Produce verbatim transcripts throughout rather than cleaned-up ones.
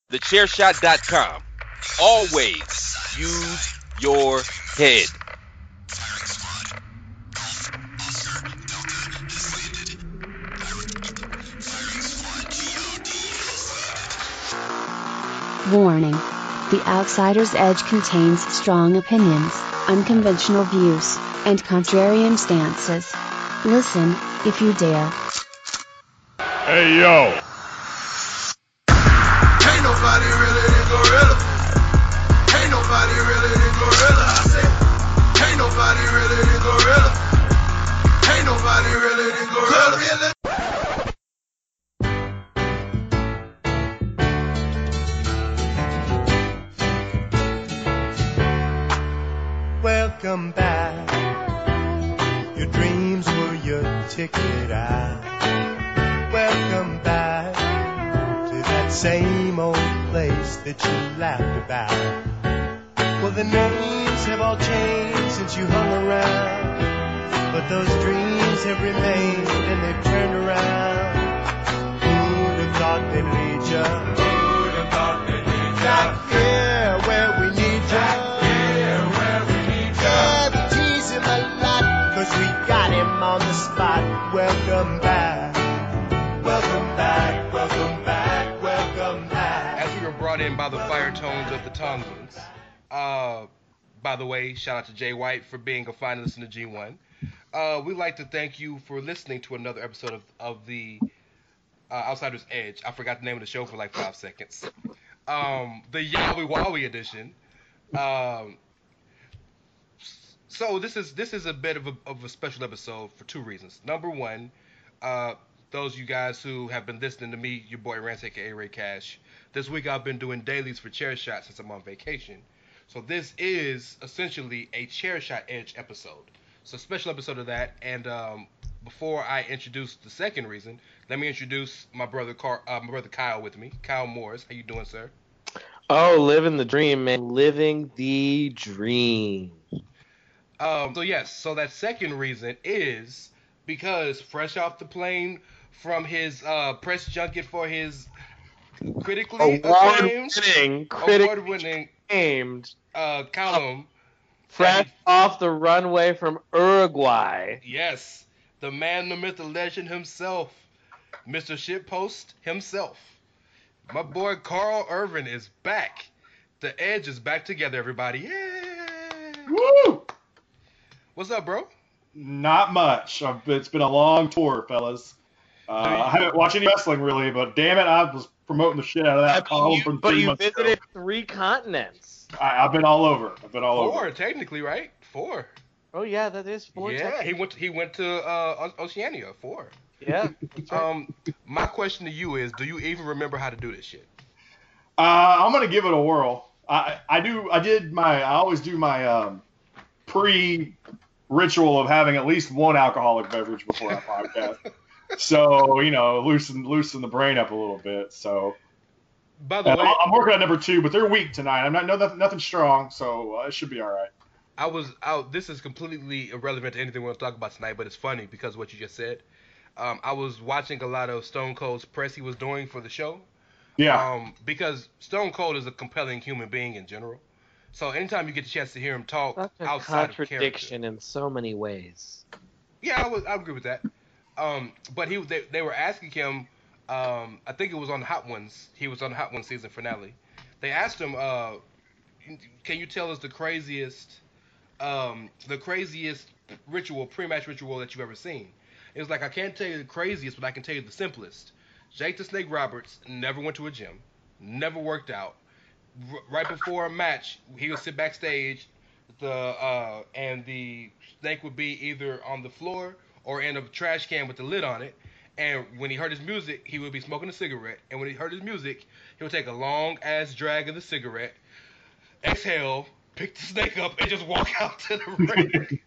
the chair shot dot com. Always use your head. Warning. The Outsider's Edge contains strong opinions, unconventional views, and contrarian stances. Listen, if you dare. Hey, yo. Ain't nobody really than Gorilla. Ain't nobody really than Gorilla. I said, ain't nobody really than Gorilla. Ain't nobody really than Gorilla. Welcome back. Your dreams were your ticket out. Welcome back to that same old place that you laughed about. Well, the names have all changed since you hung around, but those dreams have remained and they've turned around. Who'd have thought they'd lead ya? Who'd have thought they'd lead ya? Back here where we need ya. Back here where we need ya. Yeah, we tease him a lot, cause we got him on the spot. Welcome back. Welcome back, welcome back, welcome back. As we were brought in by the fire tones of the Tongans, uh, by the way, shout out to Jay White for being a finalist in the G one. Uh, we'd like to thank you for listening to another episode of, of the uh, Outsider's Edge. I forgot the name of the show for like five seconds. Um, the Yowie Wowie edition. Um, so this is this is a bit of a, of a special episode for two reasons. Number one, uh, those of you guys who have been listening to me, your boy Rance, aka Ray Cash, this week I've been doing dailies for Chair Shot since I'm on vacation. So this is essentially a Chair Shot Edge episode. It's a special episode of that. And um, before I introduce the second reason, let me introduce my brother Car- uh, my brother Kyle with me. Kyle Morris, how you doing, sir? Oh, living the dream, man. Living the dream. Um, so yes, so that second reason is because fresh off the plane from his uh, press junket for his critically acclaimed, Award-winning, critically award-winning acclaimed, uh, column. fresh and- off the runway from Uruguay. Yes, the man, the myth, the legend himself, Mister Shitpost himself. My boy Carl Irvin is back. The Edge is back together, everybody. Yay! Woo! What's up, bro? Not much. I've- It's been a long tour, fellas. Uh, I haven't watched any wrestling really, but damn it, I was promoting the shit out of that column from But three you months visited ago. three continents. I, I've been all over. I've been all Four, over. technically, right? Four. Oh yeah, that is four. yeah, times. he went. To, he went to uh, O- Oceania. Four. Yeah. that's right. Um, my question to you is, do you even remember how to do this shit? Uh, I'm gonna give it a whirl. I I do. I did my. I always do my um, pre ritual of having at least one alcoholic beverage before I podcast. So you know, loosen loosen the brain up a little bit. So. By the And way, I'm I'm working on number two, but they're weak tonight. I'm not no nothing, nothing strong, so uh, it should be all right. I was out. This is completely irrelevant to anything we want to talk about tonight, but it's funny because of what you just said. Um, I was watching a lot of Stone Cold's press he was doing for the show. Yeah, Um, because Stone Cold is a compelling human being in general. So anytime you get the chance to hear him talk Such a outside of contradiction character, in so many ways. yeah, I would I agree with that. Um, but he they, they were asking him. Um, I think it was on Hot Ones. He was on the Hot Ones season finale. They asked him, uh, "Can you tell us the craziest, um, the craziest ritual, pre-match ritual that you've ever seen?" It was like, I can't tell you the craziest, but I can tell you the simplest. Jake the Snake Roberts never went to a gym, never worked out. R- right before a match, he would sit backstage, the uh, and the snake would be either on the floor or in a trash can with the lid on it. And when he heard his music, he would be smoking a cigarette. And when he heard his music, he would take a long ass drag of the cigarette, exhale, pick the snake up, and just walk out to the ring.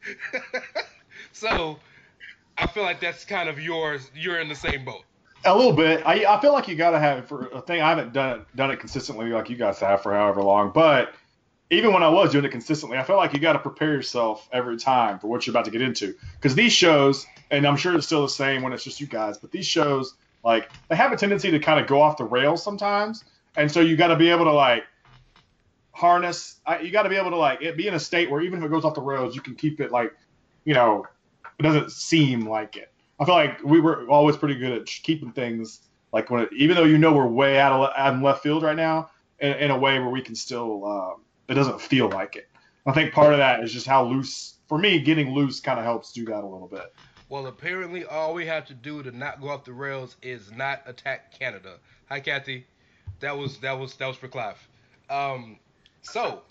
So I feel like that's kind of yours. You're in the same boat. a little bit. I I feel like you got to have it for a thing. I haven't done it done it consistently like you guys have for however long, but even when I was doing it consistently, I felt like you got to prepare yourself every time for what you're about to get into. Because these shows, and I'm sure it's still the same when it's just you guys, but these shows, like, they have a tendency to kind of go off the rails sometimes. And so you got to be able to like harness. You got to be able to like it be in a state where even if it goes off the rails, you can keep it like, you know, it doesn't seem like it. I feel like we were always pretty good at keeping things like when, it, even though you know we're way out of out in left field right now, in, in a way where we can still, um, it doesn't feel like it. I think part of that is just how loose. For me, getting loose kind of helps do that a little bit. Well, apparently, all we have to do to not go off the rails is not attack Canada. Hi, Kathy. That was that was that was for Clive. Um, so,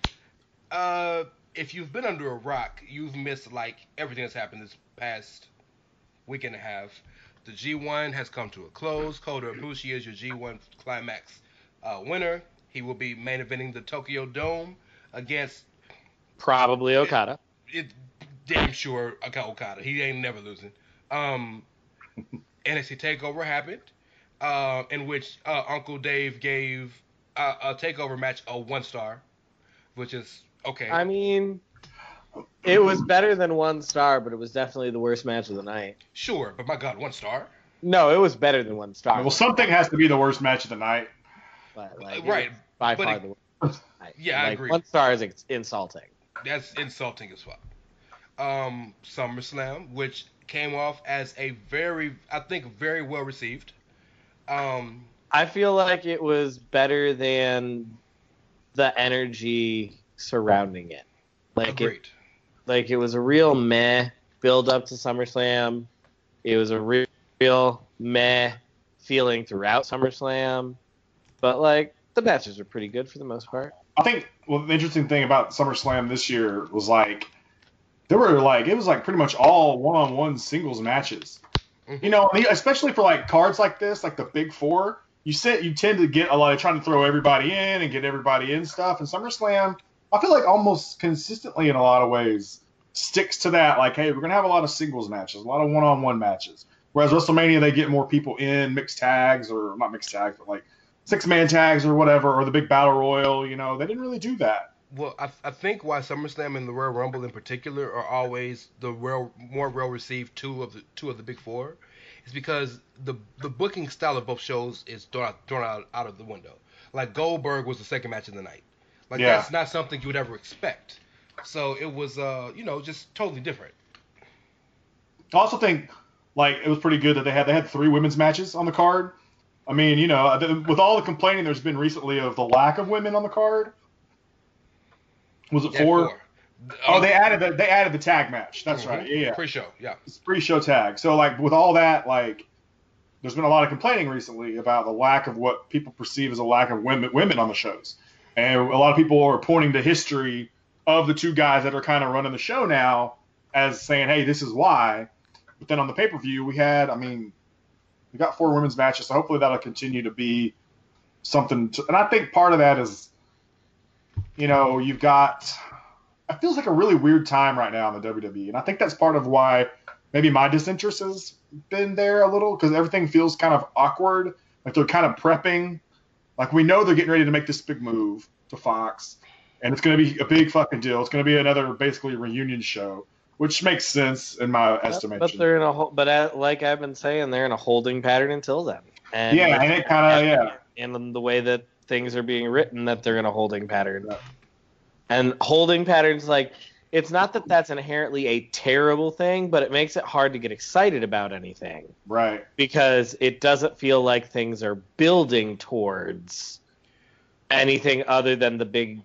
uh, if you've been under a rock, you've missed like everything that's happened this past week and a half. The G one has come to a close. Kota Ibushi is your G one Climax uh, winner. He will be main eventing the Tokyo Dome against Probably Okada. It, it damn sure Okada. He ain't never losing. Um, N X T Takeover happened, uh, in which uh, Uncle Dave gave uh, a Takeover match a one star, which is okay. I mean, it was better than one star, but it was definitely the worst match of the night. Sure, but my God, one star. No, it was better than one star. Well, something has to be the worst match of the night. But, like, right. By but far it, the worst. Night. Yeah, like, I agree. One star is ex- insulting. That's insulting as well. Um, SummerSlam, which came off as a very, I think, very well received. Um, I feel like it was better than the energy surrounding it. Like agreed. it, like it was a real meh build up to SummerSlam. It was a real, real meh feeling throughout SummerSlam. But like the matches are pretty good for the most part. I think well, the interesting thing about SummerSlam this year was like there were like it was like pretty much all one-on-one singles matches. Mm-hmm. You know, especially for like cards like this, like the Big Four, you sit you tend to get a lot of trying to throw everybody in and get everybody in stuff. And SummerSlam, I feel like almost consistently in a lot of ways sticks to that. Like, hey, we're gonna have a lot of singles matches, a lot of one-on-one matches. Whereas WrestleMania, they get more people in mixed tags or not mixed tags, but like six-man tags or whatever, or the big battle royal, you know, they didn't really do that. Well, I, I think why SummerSlam and the Royal Rumble in particular are always the real, more well-received two of the two of the big four is because the the booking style of both shows is thrown out, thrown out, out of the window. Like Goldberg was the second match of the night. Like yeah. That's not something you would ever expect. So it was, uh, you know, just totally different. I also think like it was pretty good that they had they had three women's matches on the card. I mean, you know, with all the complaining there's been recently of the lack of women on the card, was it Yeah, four? four. Oh, Um, they added the they added the tag match. That's mhm. right. Yeah, yeah. Pre-show, yeah. It's pre-show tag. So like with all that, like there's been a lot of complaining recently about the lack of what people perceive as a lack of women women on the shows, and a lot of people are pointing to history of the two guys that are kind of running the show now as saying, hey, this is why. But then on the pay-per-view, we had, I mean. We got four women's matches, so hopefully that'll continue to be something. To, and I think part of that is, you know, you've got. It feels like a really weird time right now in the W W E, and I think that's part of why maybe my disinterest has been there a little because everything feels kind of awkward. Like they're kind of prepping. Like we know they're getting ready to make this big move to Fox, and it's going to be a big fucking deal. It's going to be another basically reunion show. Which makes sense in my estimation. But they're in a ho- but uh, like I've been saying, they're in a holding pattern until then. And yeah, and it kind of yeah. And in the way that things are being written, that they're in a holding pattern. And holding patterns, like it's not that that's inherently a terrible thing, but it makes it hard to get excited about anything. Right. Because it doesn't feel like things are building towards anything other than the big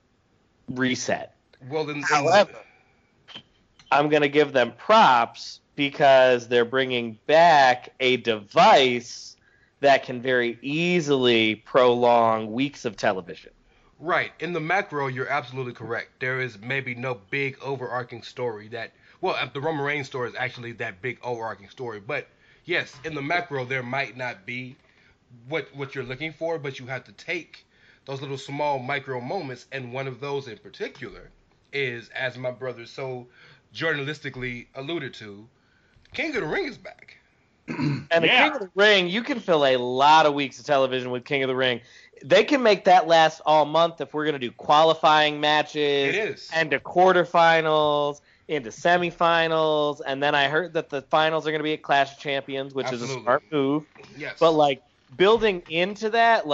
reset. Well, then, However, I'm going to give them props because they're bringing back a device that can very easily prolong weeks of television. right. In the macro, you're absolutely correct. There is maybe no big overarching story that, well, the Roman Reigns story is actually that big overarching story. But yes, in the macro, there might not be what what you're looking for, but you have to take those little small micro moments, and one of those in particular is, as my brother so journalistically alluded to, King of the Ring is back. And the Yeah. King of the Ring, you can fill a lot of weeks of television with King of the Ring. They can make that last all month if we're going to do qualifying matches. It is. And to quarterfinals, into semifinals, and then I heard that the finals are going to be at Clash of Champions, which is a Absolutely. smart move. Yes. But, like, building into that, like,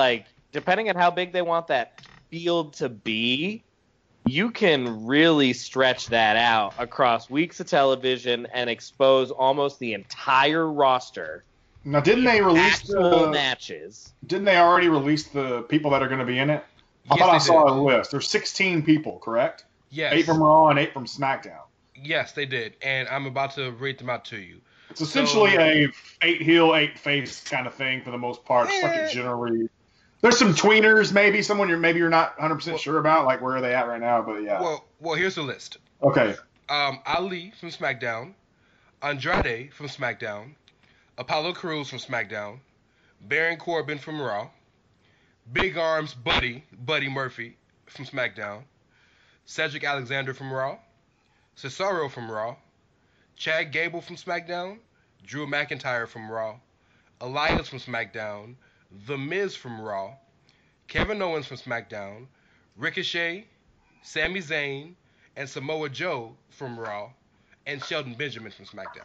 depending on how big they want that field to be, you can really stretch that out across weeks of television and expose almost the entire roster. Now, didn't they release Actual the matches? Didn't they already release the people that are going to be in it? I Yes, thought I they saw did. a list. There's sixteen people, correct? Yes. Eight from Raw and eight from SmackDown. Yes, they did, and I'm about to read them out to you. It's essentially So- a eight heel, eight face kind of thing for the most part. It's like Eh. a generally. There's some tweeners, maybe someone you're maybe you're not one hundred percent sure about, like where are they at right now? But yeah. Well, well, here's the list. Okay. Um, Ali from SmackDown, Andrade from SmackDown, Apollo Crews from SmackDown, Baron Corbin from Raw, Big Arms Buddy, Buddy Murphy from SmackDown, Cedric Alexander from Raw, Cesaro from Raw, Chad Gable from SmackDown, Drew McIntyre from Raw, Elias from SmackDown, The Miz from Raw, Kevin Owens from SmackDown, Ricochet, Sami Zayn, and Samoa Joe from Raw, and Shelton Benjamin from SmackDown.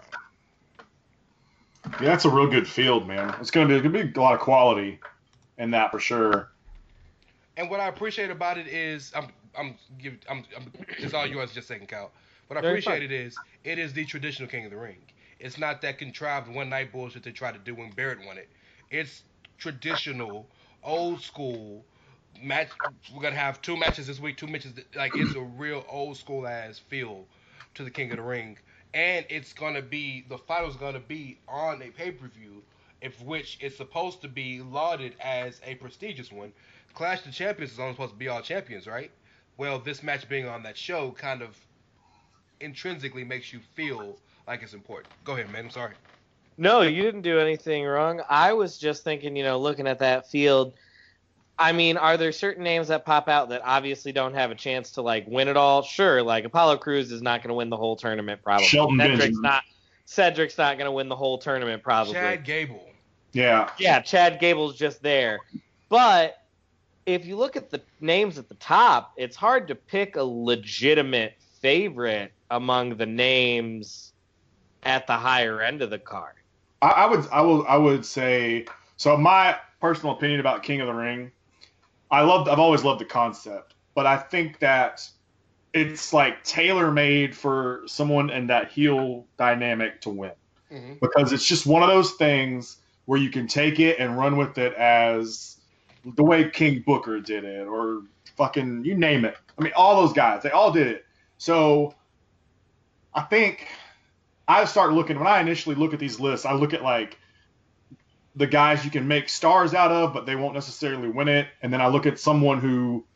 Yeah, that's a real good field, man. It's gonna be, it's gonna be a lot of quality in that for sure. And what I appreciate about it is, I'm, I'm, give, I'm, I'm it's all yours, just a second, Cal. What I Very appreciate fun. it is, it is the traditional King of the Ring. It's not that contrived one night bullshit they tried to do when Barrett won it. It's traditional, old school match. We're gonna have two matches this week, two matches. Like it's a real old school ass feel to the King of the Ring, and it's gonna be the final's gonna be on a pay per view, of which it's supposed to be lauded as a prestigious one. Clash of Champions is only supposed to be all champions, right? Well, this match being on that show kind of intrinsically makes you feel like it's important. Go ahead, man. I'm sorry. No, you didn't do anything wrong. I was just thinking, you know, looking at that field, I mean, are there certain names that pop out that obviously don't have a chance to, like, win it all? Sure, like, Apollo Crews is not going to win the whole tournament, probably. Shelton Cedric's Benjamin. not, Cedric's not going to win the whole tournament, probably. Chad Gable. Yeah. Yeah, Chad Gable's just there. But if you look at the names at the top, it's hard to pick a legitimate favorite among the names at the higher end of the card. I, I would I will I would say so. My personal opinion about King of the Ring, I love I've always loved the concept, but I think that it's like tailor made for someone in that heel dynamic to win, Mhm. because it's just one of those things where you can take it and run with it as the way King Booker did it, or fucking you name it. I mean, all those guys, they all did it. So I think I start looking, when I initially look at these lists, I look at like the guys you can make stars out of, but they won't necessarily win it. And then I look at someone who,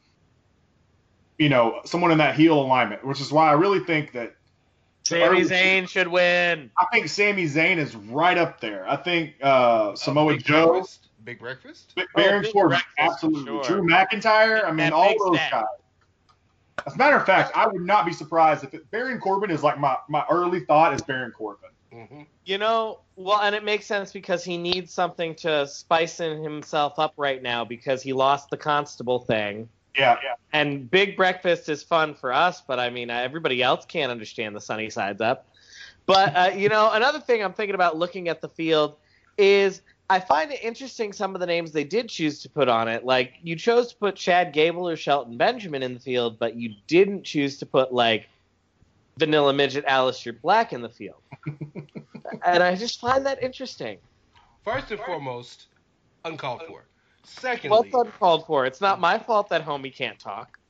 you know, someone in that heel alignment, which is why I really think that Sami Zayn should win. I think Sami Zayn is right up there. I think uh, Samoa Uh, Big Joe, Breakfast. Big Breakfast. B- Oh, Baron Big Corbin, Breakfast, for absolutely. sure. Drew McIntyre, I mean, That all big those stack. guys. As a matter of fact, I would not be surprised if it, Baron Corbin is like my, my early thought is Baron Corbin. Mm-hmm. You know, well, and it makes sense because he needs something to spice in himself up right now because he lost the Constable thing. Yeah, yeah. And Big Breakfast is fun for us, but I mean, everybody else can't understand the sunny sides up. But, uh, you know, another thing I'm thinking about looking at the field is I find it interesting some of the names they did choose to put on it. Like, you chose to put Chad Gable or Shelton Benjamin in the field, but you didn't choose to put, like, Vanilla Midget Aleister Black in the field. And I just find that interesting. First and foremost, uncalled for. Well, Secondly, it's uncalled for. It's not my fault that homie can't talk.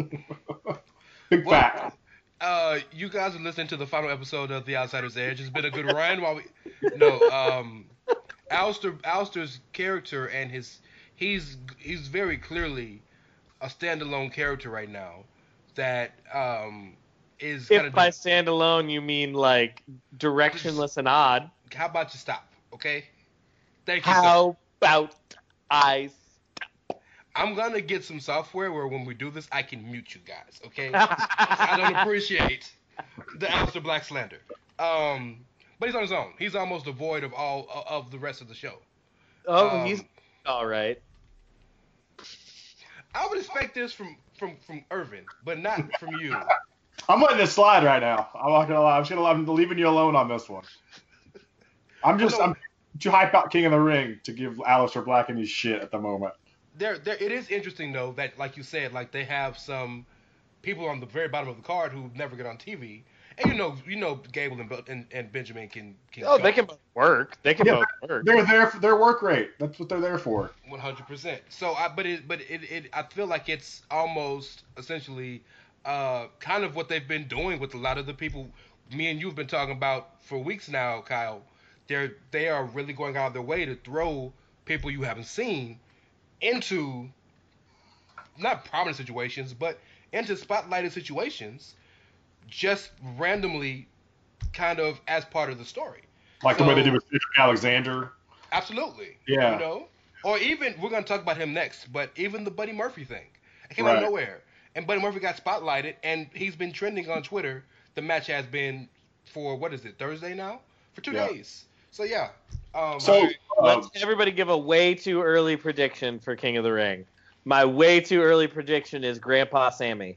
Big Well, fact. uh, you guys are listening to the final episode of The Outsider's Edge. It's been a good run while we. No, um, Alistair, Alistair's character and his, he's he's very clearly a standalone character right now that um is kind If of. by standalone you mean, like, directionless and odd, How about you stop, okay? Thank you, sir. how about I I'm gonna get some software where when we do this, I can mute you guys, okay? I don't appreciate the Alistair Black slander. Um, but he's on his own. He's almost devoid of all of the rest of the show. Oh, Um, he's all right. I would expect this from from from Irvin, but not from you. I'm letting this slide right now. I'm not gonna lie. I'm just gonna. I'm leaving you alone on this one. I'm just. Well, no. I'm too hype out King of the Ring to give Aleister Black any shit at the moment. there, there. It is interesting though that, like you said, like they have some people on the very bottom of the card who never get on T V, and you know, you know, Gable and Be- and, and Benjamin can can. Oh, go. they can both work. They can Yeah, both work. They're there for their work rate. That's what they're there for. One hundred percent. So, I but it but it, it I feel like it's almost essentially uh kind of what they've been doing with a lot of the people me and you've been talking about for weeks now, Kyle. They're they are really going out of their way to throw people you haven't seen into not prominent situations, but into spotlighted situations, just randomly, kind of as part of the story. Like So- the way they did with Cedric Alexander. Absolutely. Yeah. You know? Or even, we're going to talk about him next, but even the Buddy Murphy thing. It came out of Right. nowhere. And Buddy Murphy got spotlighted, and he's been trending on Twitter. The match has been for, what is it, Thursday now? For two Yeah. days. So, yeah. Um, So, uh, Let's everybody give a way too early prediction for King of the Ring. My way too early prediction is Grandpa Sammy.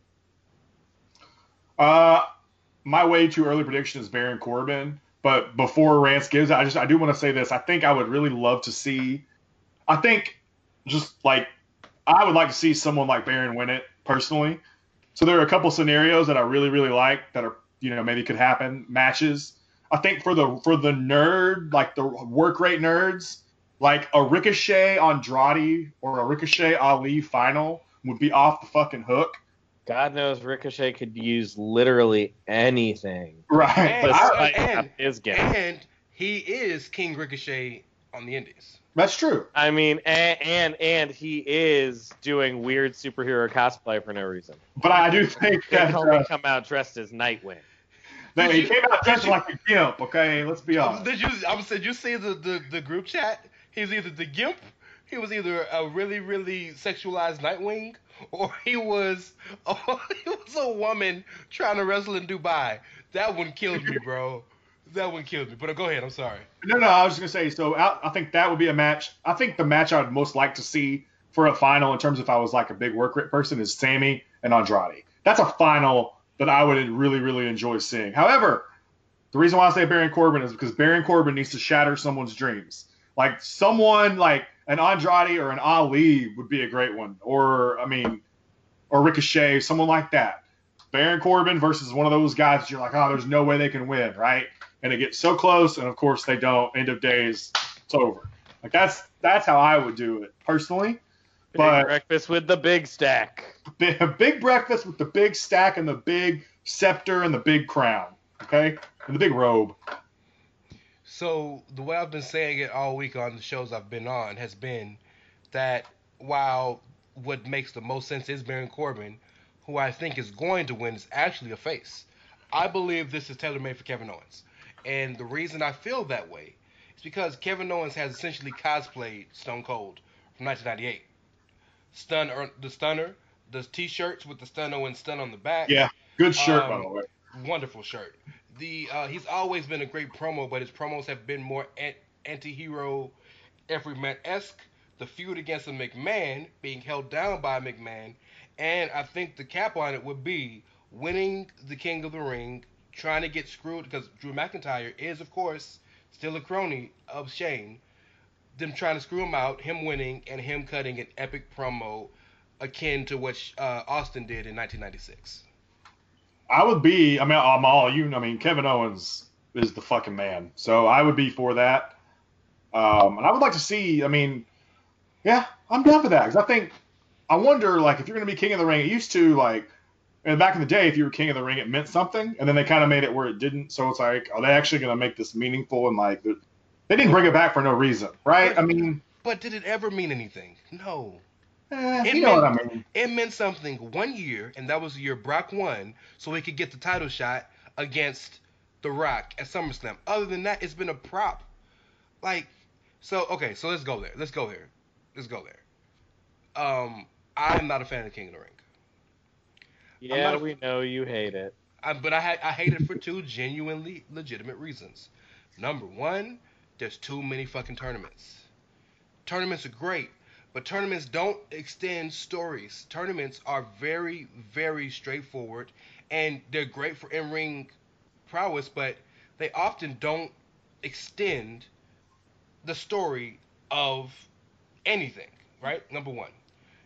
uh, my way too early prediction is Baron Corbin. But before Rance gives it, I just I do want to say this. I think I would really love to see. I think just like I would like to see someone like Baron win it personally. So there are a couple scenarios that I really really like that are you know maybe could happen matches. I think for the for the nerd like the work rate nerds like a Ricochet Andrade or a Ricochet Ali final would be off the fucking hook. God knows Ricochet could use literally anything. Right. And- But I- Despite and- his gimmick. and he is King Ricochet on the Indies. that's true. I mean, and, and and he is doing weird superhero cosplay for no reason. But I do think They that only uh, come out dressed as Nightwing. no, Did he you- came out dressed did you- like a gimp. Okay, let's be honest. Did you? I was saying, you see the, the the group chat? He's either the Gimp, he was either a really really sexualized Nightwing, or he was oh, he was a woman trying to wrestle in Dubai. That one killed me, bro. That one killed me. But uh, go ahead. I'm sorry. No, no, I was just gonna say. So I, I think that would be a match. I think the match I would most like to see for a final, in terms of if I was like a big work rate person, is Sammy and Andrade. That's a final that I would really, really enjoy seeing. However, the reason why I say Baron Corbin is because Baron Corbin needs to shatter someone's dreams. Like someone like an Andrade or an Ali would be a great one, or I mean, or Ricochet, someone like that. Baron Corbin versus one of those guys that you're like, oh, there's no way they can win, right? And it gets so close, and of course they don't. End of days, it's over. Like that's that's how I would do it personally. Big But breakfast with the big stack. big, big breakfast with the big stack and the big scepter and the big crown, okay, and the big robe. So the way I've been saying it all week on the shows I've been on has been that while what makes the most sense is Baron Corbin, who I think is going to win, is actually a face. I believe this is tailor-made for Kevin Owens. And the reason I feel that way is because Kevin Owens has essentially cosplayed Stone Cold from nineteen ninety-eight. Stun, or the Stunner, the T-shirts with the Stun Owens stun on the back. Yeah, good shirt by Um, the way. Wonderful shirt. The uh, he's always been a great promo, but his promos have been more an- anti-hero, everyman-esque. The feud against a McMahon being held down by McMahon, and I think the cap on it would be winning the King of the Ring, trying to get screwed because Drew McIntyre is, of course, still a crony of Shane. Them trying to screw him out, him winning, and him cutting an epic promo akin to what uh, Austin did in nineteen ninety-six. I would be. I mean, I'm all you. I mean, Kevin Owens is the fucking man. So I would be for that. Um, and I would like to see. I mean, yeah, I'm down for that because I think. I wonder, like, if you're going to be King of the Ring, it used to like, and back in the day, if you were King of the Ring, it meant something, and then they kind of made it where it didn't. So it's like, are they actually going to make this meaningful? And like, they didn't bring it back for no reason, right? I mean, But did it ever mean anything? No. eh, It you know what I meant- mean. It meant something one year, and that was the year Brock won, so he could get the title shot against The Rock at SummerSlam. Other than that, it's been a prop. Like, so, okay, so let's go there. Let's go there. Let's go there. Um, I'm not a fan of King of the Ring. Yeah, not a- we know you hate it. I, but I, ha- I hate it for two genuinely legitimate reasons. Number one, there's too many fucking tournaments. Tournaments are great, but tournaments don't extend stories. Tournaments are very, very straightforward, and they're great for in-ring prowess, but they often don't extend the story of anything, right? Number one.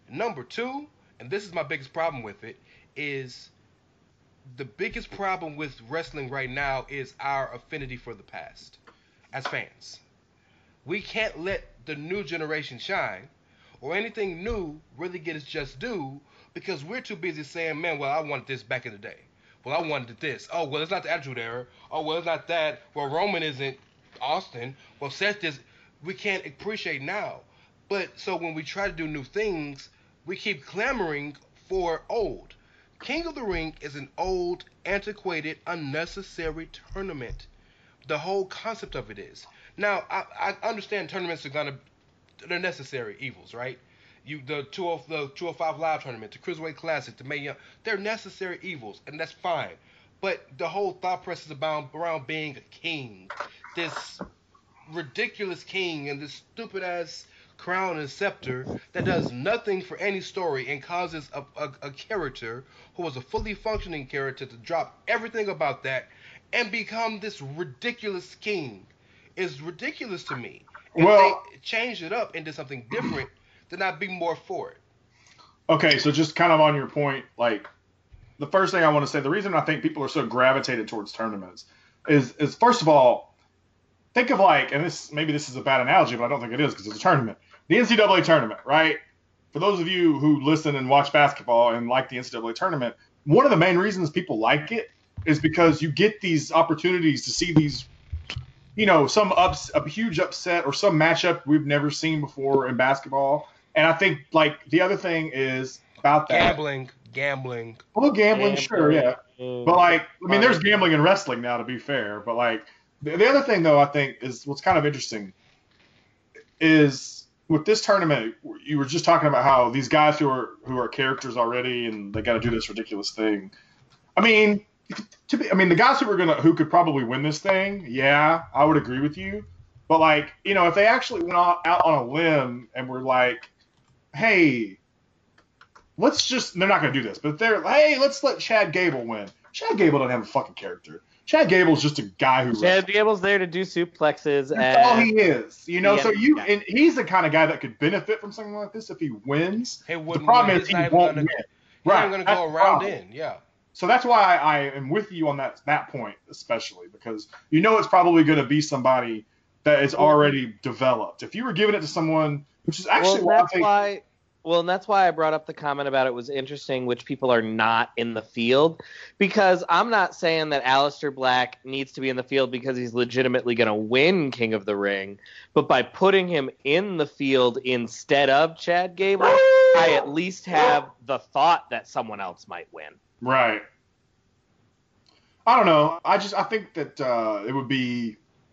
Number two, and this is my biggest problem with it, is the biggest problem with wrestling right now is our affinity for the past as fans. We can't let the new generation shine or anything new really get its just due because we're too busy saying, man, well, I wanted this back in the day. Well, I wanted this. Oh, well, it's not the Attitude Era. Oh, well, it's not that. Well, Roman isn't Austin. Well, Seth is. We can't appreciate now. But so when we try to do new things, we keep clamoring for old. King of the Ring is an old, antiquated, unnecessary tournament. The whole concept of it is. Now, I, I understand tournaments are gonna, they're necessary evils, right? You the two of the two oh five Live tournament, the Cruiserweight Classic, the Mae Young, they're necessary evils, and that's fine. But the whole thought process is about around being a king, this ridiculous king, and this stupid ass crown and scepter that does nothing for any story and causes a, a, a character who was a fully functioning character to drop everything about that and become this ridiculous king is ridiculous to me. If Well- they changed it up and did something different, then I'd be more for it. Okay, so just kind of on your point, like the first thing I want to say, the reason I think people are so gravitated towards tournaments is, is first of all, think of like, and this maybe this is a bad analogy, but I don't think it is because it's a tournament. The N C double A tournament, right? For those of you who listen and watch basketball and like the N C double A tournament, one of the main reasons people like it is because you get these opportunities to see these, you know, some ups, a huge upset or some matchup we've never seen before in basketball. And I think like the other thing is about that. Gambling, gambling. Well, gambling, sure, yeah. Mm. But like, I mean, there's gambling in wrestling now, to be fair. But like, the, the other thing though, I think is what's kind of interesting is with this tournament, you were just talking about how these guys who are who are characters already and they got to do this ridiculous thing. I mean, to be, I mean, the guys who were gonna who could probably win this thing, yeah, I would agree with you. But like, you know, if they actually went out on a limb and were like, hey, let's just, they're not going to do this, but they're, hey, let's let Chad Gable win. Chad Gable doesn't have a fucking character. Chad Gable's just a guy who Chad Gable's there to do suplexes. That's and all he is. You know, Yeah, so you, yeah. and he's the kind of guy that could benefit from something like this if he wins. He The wouldn't problem win. is He's he not even won't gonna- win. He's Right. not going to That's go the around problem. in, yeah. So that's why I am with you on that that point, especially because you know it's probably going to be somebody that is already developed. If you were giving it to someone, which is actually well, why I that's think, why. Well, and that's why I brought up the comment about it was interesting, which people are not in the field, because I'm not saying that Aleister Black needs to be in the field because he's legitimately going to win King of the Ring, but by putting him in the field instead of Chad Gable, I at least have the thought that someone else might win. right. I don't know. I just I think that uh, it would be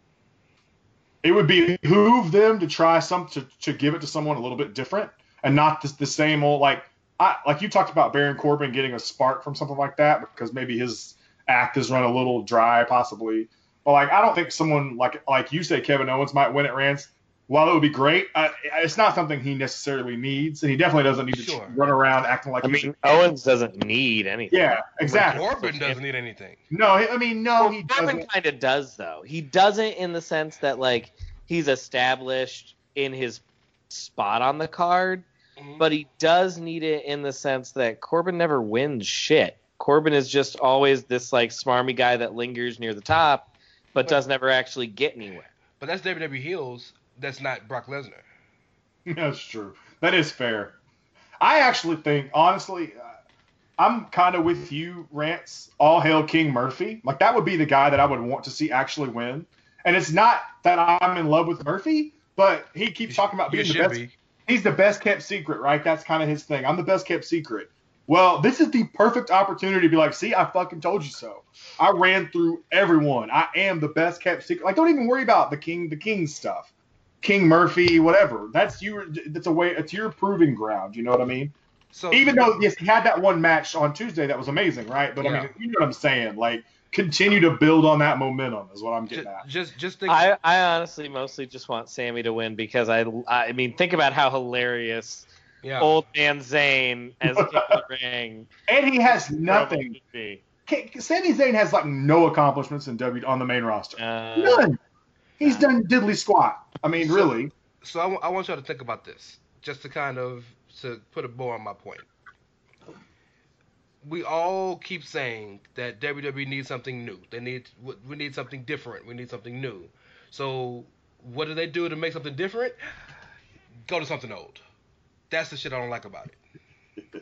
it would behoove them to try some to, to give it to someone a little bit different and not the, the same old like I like you talked about Baron Corbin getting a spark from something like that because maybe his act has run a little dry possibly. But like I don't think someone like like you say Kevin Owens might win at Rance. While it would be great, I, it's not something he necessarily needs, and he definitely doesn't need Sure. to run around acting like I he's mean, Owens doesn't need anything. yeah, exactly. Corbin doesn't need anything. No, I mean, no, he Corbin doesn't. kind of does, though. He doesn't in the sense that, like, he's established in his spot on the card, Mhm. but he does need it in the sense that Corbin never wins shit. Corbin is just always this, like, smarmy guy that lingers near the top, but does never actually get anywhere. But that's W W E heels. That's not Brock Lesnar. That's true. That is fair. I actually think, honestly, uh, I'm kind of with you, Rance. All hail King Murphy. Like, that would be the guy that I would want to see actually win. And it's not that I'm in love with Murphy, but he keeps talking about You being the should best. be. He's the best kept secret, right? That's kind of his thing. I'm the best kept secret. Well, this is the perfect opportunity to be like, see, I fucking told you so. I ran through everyone. I am the best kept secret. Like, don't even worry about the king, the king stuff. King Murphy, whatever. That's you. That's a way. It's your proving ground. You know what I mean? So Even though yes, he had that one match on Tuesday that was amazing, right? But I Yeah. mean, you know what I'm saying? Like, continue to build on that momentum is what I'm getting just, at. just just think. I, I honestly mostly just want Sammy to win because I, I mean, think about how hilarious yeah. Old Man Zayn as King of the Ring And he has probably nothing. would be. K- Sami Zayn has like no accomplishments in W on the main roster. Uh, None. He's uh, done diddly squat. I mean, So- really. So I, w- I want y'all to think about this, just to kind of to put a bow on my point. We all keep saying that W W E needs something new. They need we need something different. We need something new. So what do they do to make something different? Go to something old. That's the shit I don't like about it.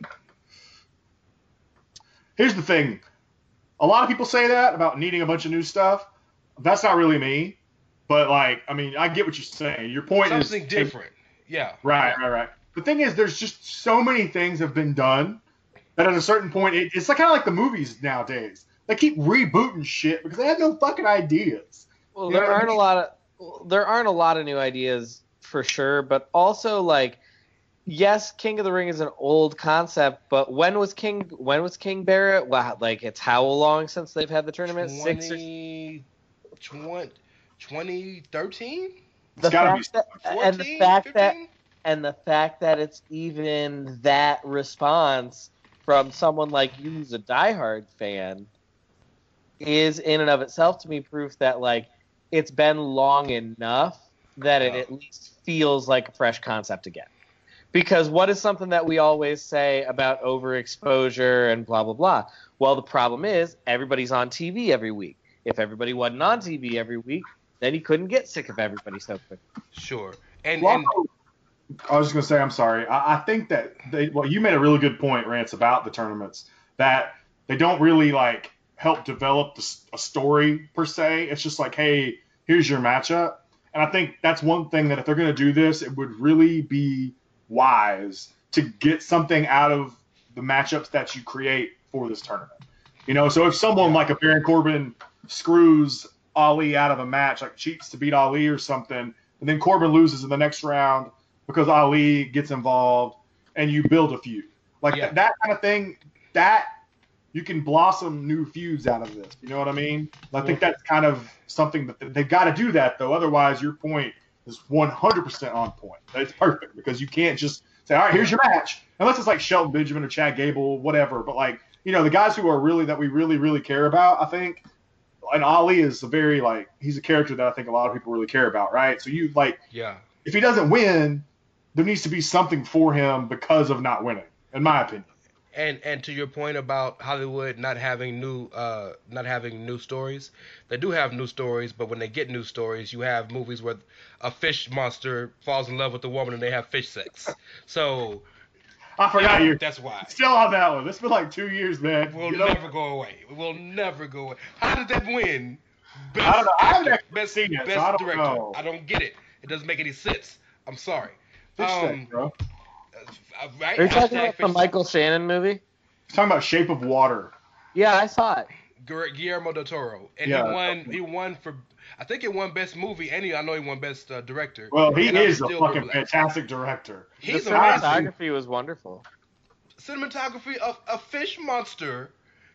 Here's the thing. A lot of people say that about needing a bunch of new stuff. That's not really me. But, like, I mean, I get what you're saying. Your point something is... Something different. Yeah. Right, right, right. The thing is, there's just so many things have been done that at a certain point, it, it's like, kind of like the movies nowadays. They keep rebooting shit because they have no fucking ideas. Well, You know there what I aren't mean? a lot of well, there aren't a lot of new ideas for sure, but also like yes, King of the Ring is an old concept, but when was King when was King Barrett? Wow, like it's how long since they've had the tournament? Six or twenty, twenty, twenty thirteen? the gotta be fact that, and the fourteen, fact that fifteen? and the fact that it's even that response from someone like you who's a diehard fan is in and of itself to me proof that like it's been long enough that it at least feels like a fresh concept again. Because what is something that we always say about overexposure and blah blah blah? Well, the problem is everybody's on T V every week. If everybody wasn't on T V every week, then you couldn't get sick of everybody so quick. Sure. And, Well, and I was just going to say, I'm sorry. I, I think that they, well, you made a really good point, Rance, about the tournaments, that they don't really like help develop the, a story per se. It's just like, hey, here's your matchup. And I think that's one thing that if they're going to do this, it would really be wise to get something out of the matchups that you create for this tournament. You know, so if someone like a Baron Corbin screws Ali out of a match, like cheats to beat Ali or something, and then Corbin loses in the next round because Ali gets involved, and you build a feud. Like Yeah. that, that kind of thing, that you can blossom new feuds out of this. You know what I mean? I think that's kind of something that they've got to do that, though. Otherwise, your point is one hundred percent on point. It's perfect because you can't just say, all right, here's your match. Unless it's like Shelton Benjamin or Chad Gable, whatever. But, like, you know, the guys who are really, that we really, really care about, I think, and Ali is a very, like, he's a character that I think a lot of people really care about, right? So you, like, yeah. if he doesn't win, there needs to be something for him because of not winning, in my opinion. And and to your point about Hollywood not having new uh not having new stories, they do have new stories, but when they get new stories, you have movies where a fish monster falls in love with a woman and they have fish sex. So I forgot yeah, you're that's why. still on that one. It's been like two years, man. We'll You know? never go away. It will never go away. How did that win? Best I don't know. I haven't actor, actually best, seen it, so best I don't director. know. I don't get it. It doesn't make any sense. I'm sorry. Fish Um, sex, bro. uh, right? Are you talking Hashtag about the fish Michael Shannon movie? He's talking about Shape of Water. Yeah, I saw it. Gu- Guillermo del Toro, and Yeah. he won. He won for. I think he won best movie, and he, I know he won best uh, director. Well, he and I'm is a still fucking perplexed. fantastic director. He's the amazing. cinematography was wonderful. Cinematography of a fish monster.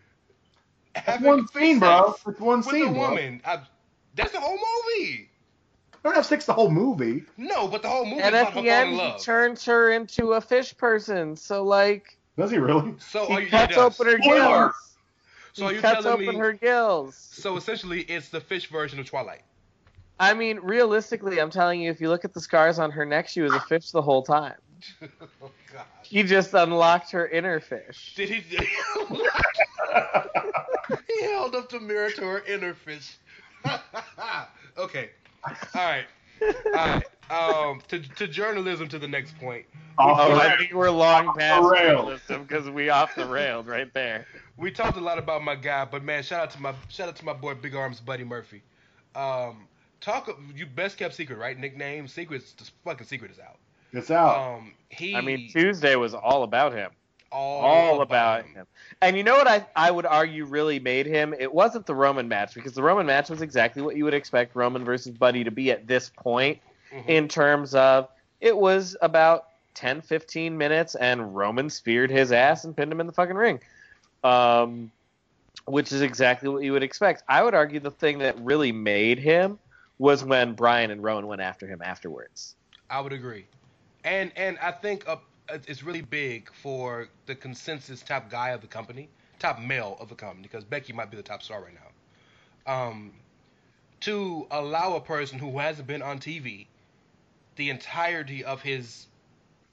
That's having one fish scene, bro. sex It's one with scene, a bro. woman. I, that's the whole movie. I don't have sex the whole movie. No, but the whole movie And is at about her the falling end, in he love. turns her into a fish person. So, like, Does he really? So he are you, cuts he does. open her Spoiler. gills. So are he you cuts telling open me? her gills. So essentially, it's the fish version of Twilight. I mean, realistically, I'm telling you, if you look at the scars on her neck, she was a fish the whole time. Oh God. He just unlocked her inner fish. Did he? He held up the mirror to her inner fish. Okay. All right. All right. Um, to to journalism to the next point. Off Oh, the I rail. think we're long past the rail. journalism because we off the railed right there. We talked a lot about my guy, but man, shout out to my shout out to my boy Big Arms Buddy Murphy. Um, talk you best kept secret, right? Nickname secrets. The fucking secret is out. It's out. Um, he. I mean, Tuesday was all about him. all, All about him. And you know what I, I would argue really made him? It wasn't the Roman match, because the Roman match was exactly what you would expect Roman versus Buddy to be at this point, Mhm. in terms of it was about ten, fifteen minutes, and Roman speared his ass and pinned him in the fucking ring. Um, which is exactly what you would expect. I would argue the thing that really made him was when Bryan and Rowan went after him afterwards. I would agree, and and I think uh, it's really big for the consensus top guy of the company, top male of the company, because Becky might be the top star right now. Um, to allow a person who hasn't been on T V the entirety of his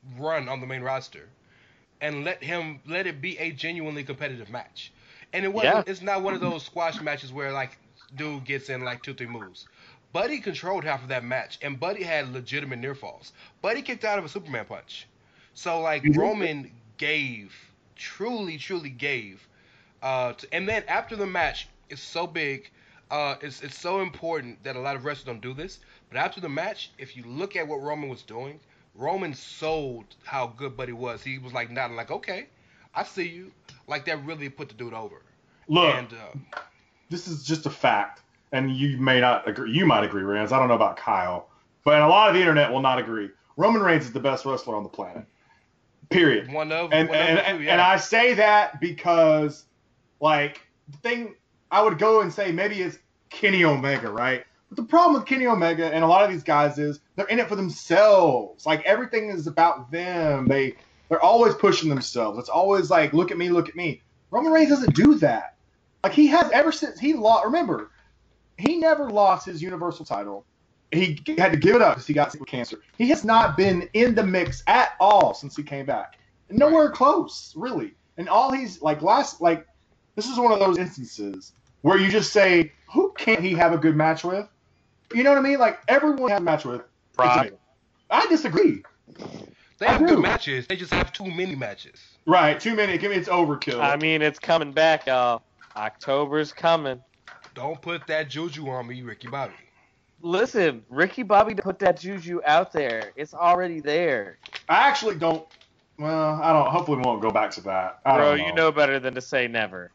run on the main roster, and let him let it be a genuinely competitive match. And it wasn't. Yeah. It's not one of those squash matches where like dude gets in like two three moves. Buddy controlled half of that match, and Buddy had legitimate near falls. Buddy kicked out of a Superman punch. So like Mhm. Roman gave, truly truly gave. Uh, to, and then after the match, it's so big. Uh, it's it's so important that a lot of wrestlers don't do this. But after the match, if you look at what Roman was doing, Roman sold how good Buddy was. He was like nodding, like, okay, I see you. Like that really put the dude over. Look, And uh, this is just a fact, and you may not agree. You might agree, Rance. I don't know about Kyle, but a lot of the internet will not agree. Roman Reigns is the best wrestler on the planet. Period. one of And one and, of the and, two, yeah. and I say that because, like, the thing I would go and say maybe it's Kenny Omega, right? But the problem with Kenny Omega and a lot of these guys is they're in it for themselves. Like everything is about them. They they're always pushing themselves. It's always like, look at me, look at me. Roman Reigns doesn't do that. Like he has ever since he lost. Remember, he never lost his Universal title. He had to give it up because he got sick with cancer. He has not been in the mix at all since he came back. Nowhere close, really. And all he's like last like this is one of those instances where you just say, who can't he have a good match with? You know what I mean? Like everyone has a match with. Brock. I disagree. They I have do. good matches. They just have too many matches. Right, too many. It's overkill. I mean, it's coming back, y'all. October's coming. Don't put that juju on me, Ricky Bobby. Listen, Ricky Bobby put that juju out there. It's already there. I actually don't. Well, I don't. Hopefully, we won't go back to that. I Bro, don't know. you know better than to say never.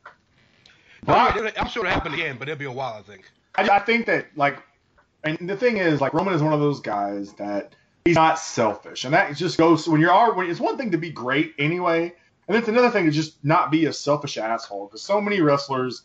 Brock- I'm, I'm sure it'll happen again, but it'll be a while, I think. I, I think that like, and the thing is, like, Roman is one of those guys that he's not selfish, and that just goes when you are. When it's one thing to be great anyway, and it's another thing to just not be a selfish asshole. Because so many wrestlers,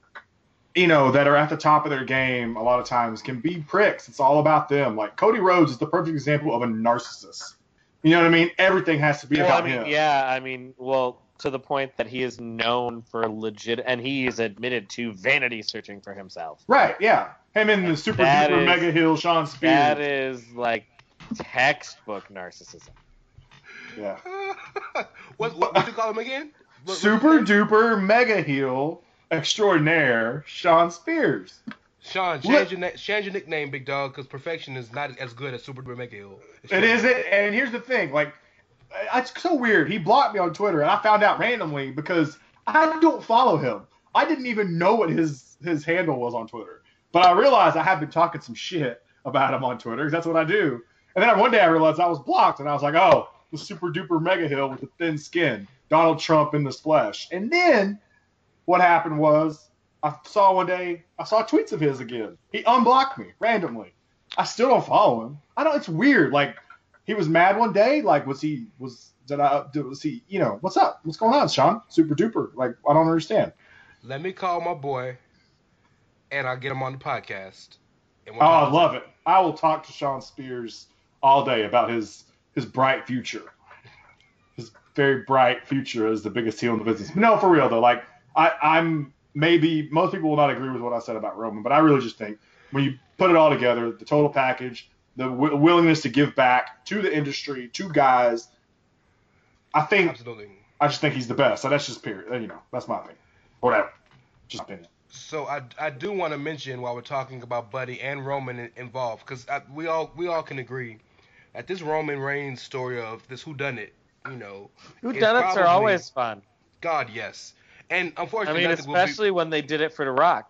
you know, that are at the top of their game, a lot of times can be pricks. It's all about them. Like Cody Rhodes is the perfect example of a narcissist. You know what I mean? Everything has to be Well, about I mean, him. yeah, I mean, well, to the point that he is known for legit, and he is admitted to vanity searching for himself. Right? Yeah. Him and the super That duper is- mega heel Sean Spears. That is like textbook narcissism. Yeah. what, what what you call him again? What- what's Super his name? duper mega heel extraordinaire Sean Spears. Sean, Look- change your, na- change your nickname, big dog, because perfection is not as good as Super Duper Mega Hill. It isn't, and here's the thing, like, it's so weird. He blocked me on Twitter, and I found out randomly because I don't follow him. I didn't even know what his his handle was on Twitter, but I realized I have been talking some shit about him on Twitter because that's what I do. And then one day I realized I was blocked, and I was like, oh, the super duper mega hill with the thin skin, Donald Trump in this flesh. And then what happened was I saw one day I saw tweets of his again. He unblocked me randomly. I still don't follow him. I don't. It's weird. Like he was mad one day. Like was he was did I was he? You know what's up? What's going on, Sean? Super duper. Like I don't understand. Let me call my boy, and I'll get him on the podcast. And Oh, we'll I talk love it. I will talk to Sean Spears all day about his his bright future. His very bright future as the biggest heel in the business. No, for real though. Like I, I'm maybe most people will not agree with what I said about Roman, but I really just think when you put it all together, the total package, the w- willingness to give back to the industry, to guys, I think Absolutely. I just think he's the best. So that's just period. You know, that's my opinion. Whatever. Just my opinion. So I, I do want to mention while we're talking about Buddy and Roman in, involved, because we all we all can agree that this Roman Reigns story of this whodunit, you know, is Whodunits are probably- always fun. God, yes. And I unfortunately, mean, nothing will be- especially when they did it for The Rock.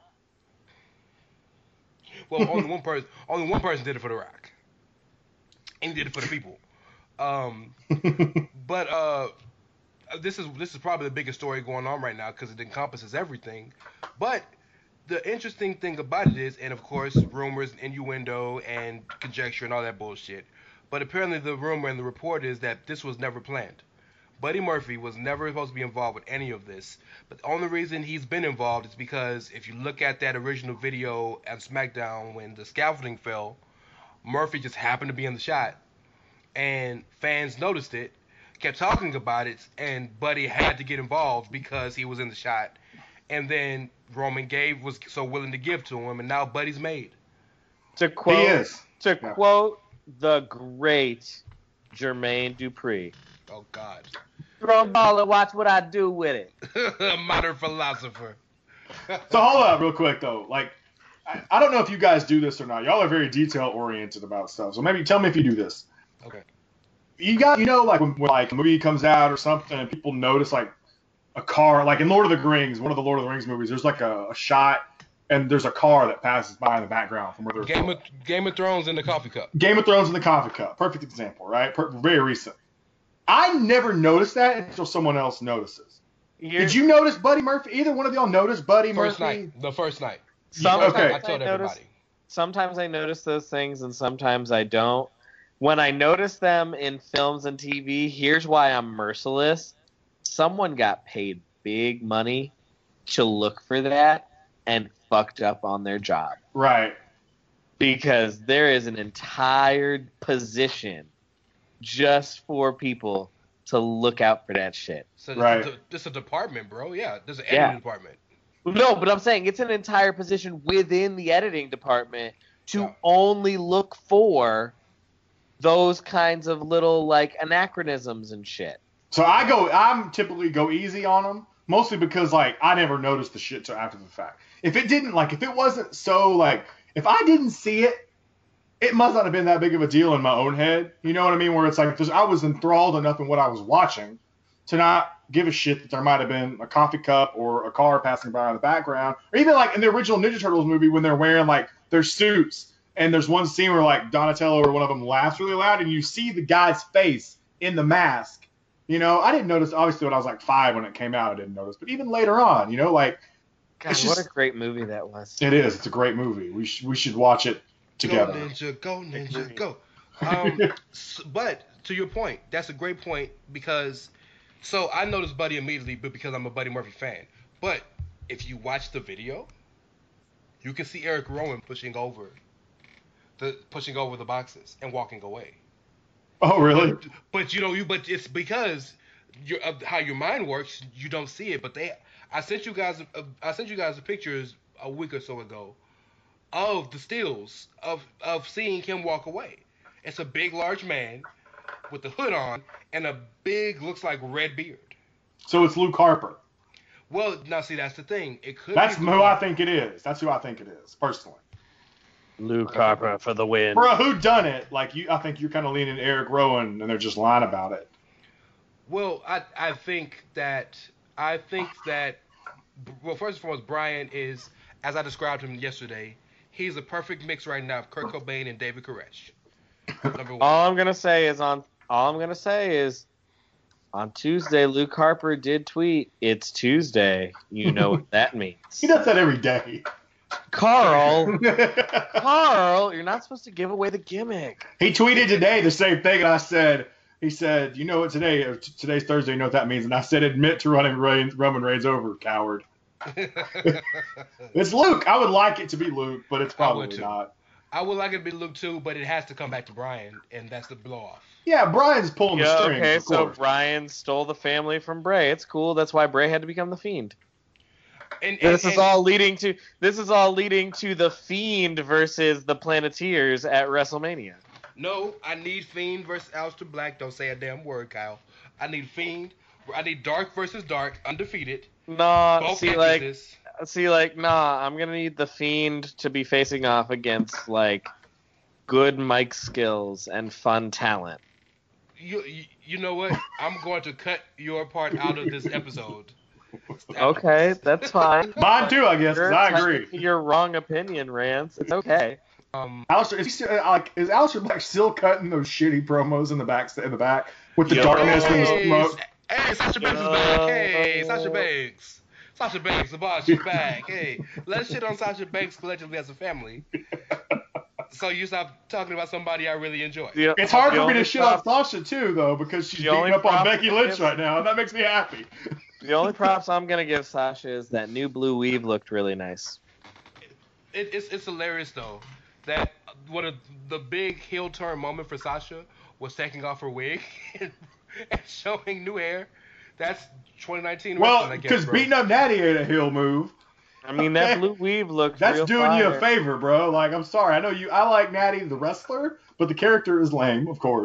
Well, only one person, only one person did it for The Rock, and he did it for the people. Um, but uh, this is this is probably the biggest story going on right now because it encompasses everything. But the interesting thing about it is, and of course, rumors, and innuendo, and conjecture, and all that bullshit. But apparently, the rumor and the report is that this was never planned. Buddy Murphy was never supposed to be involved with any of this. But the only reason he's been involved is because if you look at that original video at SmackDown when the scaffolding fell, Murphy just happened to be in the shot. And fans noticed it, kept talking about it, and Buddy had to get involved because he was in the shot. And then Roman gave was so willing to give to him, and now Buddy's made. To quote, He is. To Yeah. quote the great Jermaine Dupri. Oh God. Throw a ball and watch what I do with it. Modern philosopher. So hold up real quick though. Like, I, I don't know if you guys do this or not. Y'all are very detail oriented about stuff. So maybe tell me if you do this. Okay. You got, you know, like when, when like a movie comes out or something, and people notice like a car, like in Lord of the Rings, one of the Lord of the Rings movies, there's like a, a shot and there's a car that passes by in the background from where they're Game of Game of Thrones in the coffee cup. Game of Thrones in the coffee cup. Perfect example, right? Per- very recent. I never noticed that until someone else notices. You're- Did you notice Buddy Murphy? Either one of y'all noticed Buddy First Murphy? night. The first night. Sometimes Okay. I told I notice, everybody. sometimes I notice those things and sometimes I don't. When I notice them in films and T V, here's why I'm merciless. Someone got paid big money to look for that and fucked up on their job. Right. Because there is an entire position just for people to look out for that shit. So Right. this, is a, this is a department, bro. Yeah, there's an Yeah. editing department. No, but I'm saying it's an entire position within the editing department to Yeah. only look for those kinds of little like anachronisms and shit. So I go, I'm typically go easy on them, mostly because like I never noticed the shit till after the fact. If it didn't, like, if it wasn't so like, if I didn't see it, it must not have been that big of a deal in my own head. You know what I mean? Where it's like, there's, I was enthralled enough in what I was watching to not give a shit that there might have been a coffee cup or a car passing by in the background, or even like in the original Ninja Turtles movie when they're wearing like their suits. And there's one scene where like Donatello or one of them laughs really loud, and you see the guy's face in the mask. You know, I didn't notice. Obviously, when I was like five when it came out, I didn't notice. But even later on, you know, like God, it's what just a great movie that was. it is. It's a great movie. We should we should watch it together. Go Ninja, go Ninja, go. Um, s- but to your point, that's a great point because so I noticed Buddy immediately, but because I'm a Buddy Murphy fan. But if you watch the video, you can see Eric Rowan pushing over the pushing over the boxes and walking away. Oh, really? But, but you know, you but it's because your of how your mind works, you don't see it. But they, I sent you guys, uh, I sent you guys the pictures a week or so ago of the stills of of seeing him walk away. It's a big, large man with the hood on and a big, looks like red beard. So it's Luke Harper. Well, now see, that's the thing. It could. That's be who Luke I Harper. think it is. That's who I think it is, personally. Luke Harper for the win. For a who done it, like you, I think you're kind of leaning Eric Rowan, and they're just lying about it. Well, I I think that I think that well, first and foremost, Brian is, as I described him yesterday, he's a perfect mix right now of Kurt Cobain and David Koresh. Number one. All I'm gonna say is on. All I'm gonna say is, on Tuesday, Luke Harper did tweet, "It's Tuesday." You know what that means. He does that every day. Carl, Carl, you're not supposed to give away the gimmick. He tweeted today the same thing, and I said, he said, you know what today, or t- today's Thursday, you know what that means? And I said, admit to running Reigns, Roman Reigns over, coward. It's Luke. I would like it to be Luke, but it's I would probably too. not. I would like it to be Luke too, but it has to come back to Brian, and that's the blow off. Yeah, Brian's pulling the Yeah, strings. okay, of so course. Brian stole the family from Bray. It's cool. That's why Bray had to become the Fiend. And, and, This is and- all leading to this is all leading to the Fiend versus the Planeteers at WrestleMania. No, I need Fiend versus Aleister Black. Don't say a damn word, Kyle. I need Fiend. I need Dark versus Dark, undefeated. Nah, Both see like entrances. see like nah, I'm gonna need the Fiend to be facing off against like good mic skills and fun talent. You, you you know what? I'm going to cut your part out of this episode. Okay, that's fine. Mine too, I guess, 'cause You're I entitled agree. to your wrong opinion, Rance. It's okay. Um, Aleister, is, he still, like, is Aleister Black still cutting those shitty promos in the back in the back with the Yo. darkness and the hey, smoke? hey, Sasha Banks is back. Hey, Sasha Banks. Sasha Banks, the boss, she's back. Hey, let's shit on Sasha Banks collectively as a family. So you stop talking about somebody I really enjoy. The- It's hard the for me to only shit on prop- Sasha too, though, because she's The beating only up on prop Becky I Lynch give- right now, and that makes me happy. The only props I'm gonna give Sasha is that new blue weave looked really nice. It, it's it's hilarious though that one of the big heel turn moment for Sasha was taking off her wig and, and showing new hair. That's twenty nineteen Well, wrestling, I guess, because bro. beating up Natty ain't a heel move. I mean, that blue weave looked That's real doing you a fire. favor, bro. Like, I'm sorry. I know you. I like Natty the wrestler, but the character is lame, of course.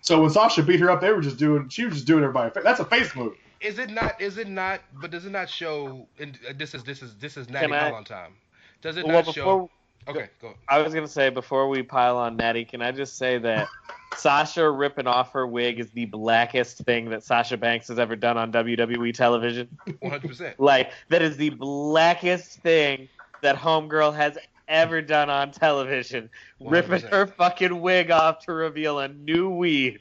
So when Sasha beat her up, they were just doing. She was just doing everybody. That's a face move. Is it not? Is it not? But does it not show? And uh, this is this is this is Natty Can I- pile on time. Does it Well, not show? before Okay, go. I was gonna say before we pile on Natty, can I just say that Sasha ripping off her wig is the blackest thing that Sasha Banks has ever done on W W E television. one hundred percent. Like that is the blackest thing that Homegirl has ever done on television. one hundred percent. Ripping her fucking wig off to reveal a new weave.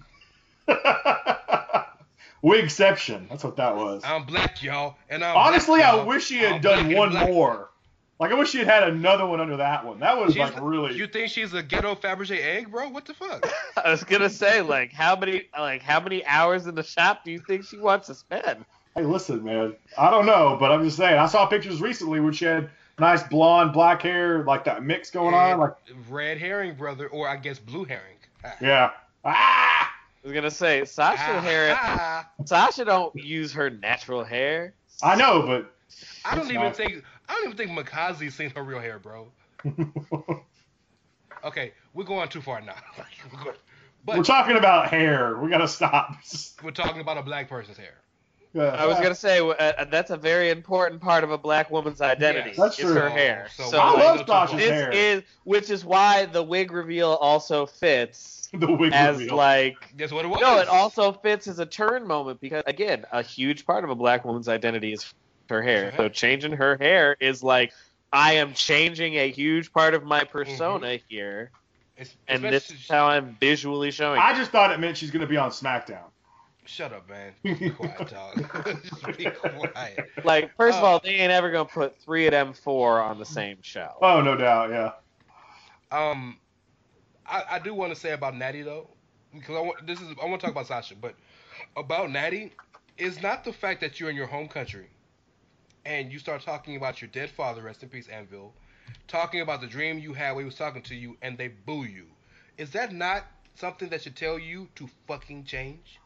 Wigception. That's what that was. I'm black, y'all, and I'm Honestly, black, I y'all. wish she had I'm black done and one black. more. Like I wish she had had another one under that one. That was She's like the- really. You think she's a ghetto Fabergé egg, bro? What the fuck? I was gonna say, like, how many like how many hours in the shop do you think she wants to spend? Hey, listen, man. I don't know, but I'm just saying. I saw pictures recently where she had nice blonde, black hair, like that mix going on. Like, Red herring, brother, or I guess blue herring. yeah. Ah! I was gonna say Sasha Ah, hair. ah. Sasha don't use her natural hair. I know, but I don't It's even not. think I don't even think Makazi's seen her real hair, bro. Okay, we're going too far now. We're going- but we're talking about hair. We gotta stop. we're talking about a black person's hair. I was gonna say uh, that's a very important part of a black woman's identity. Yes. That's is true. her hair. So So, I why love go too Sasha's far? this hair. is, which is why the wig reveal also fits the wig as reveal. like. Guess what it was? No, it also fits as a turn moment because again, a huge part of a black woman's identity is her hair. So changing her hair is like I am changing a huge part of my persona here, Es- and especially- this is how I'm visually showing. I just thought it meant she's gonna be on SmackDown. Shut up, man. Be quiet, dog. Just be quiet. Like, first of Uh, all, they ain't ever gonna put three of them four on the same show. Oh, no doubt, yeah. Um, I, I do want to say about Natty though, because I want this is I want to talk about Sasha, but about Natty is not the fact that you're in your home country and you start talking about your dead father, rest in peace, Anvil, talking about the dream you had when he was talking to you, and they boo you. Is that not something that should tell you to fucking change?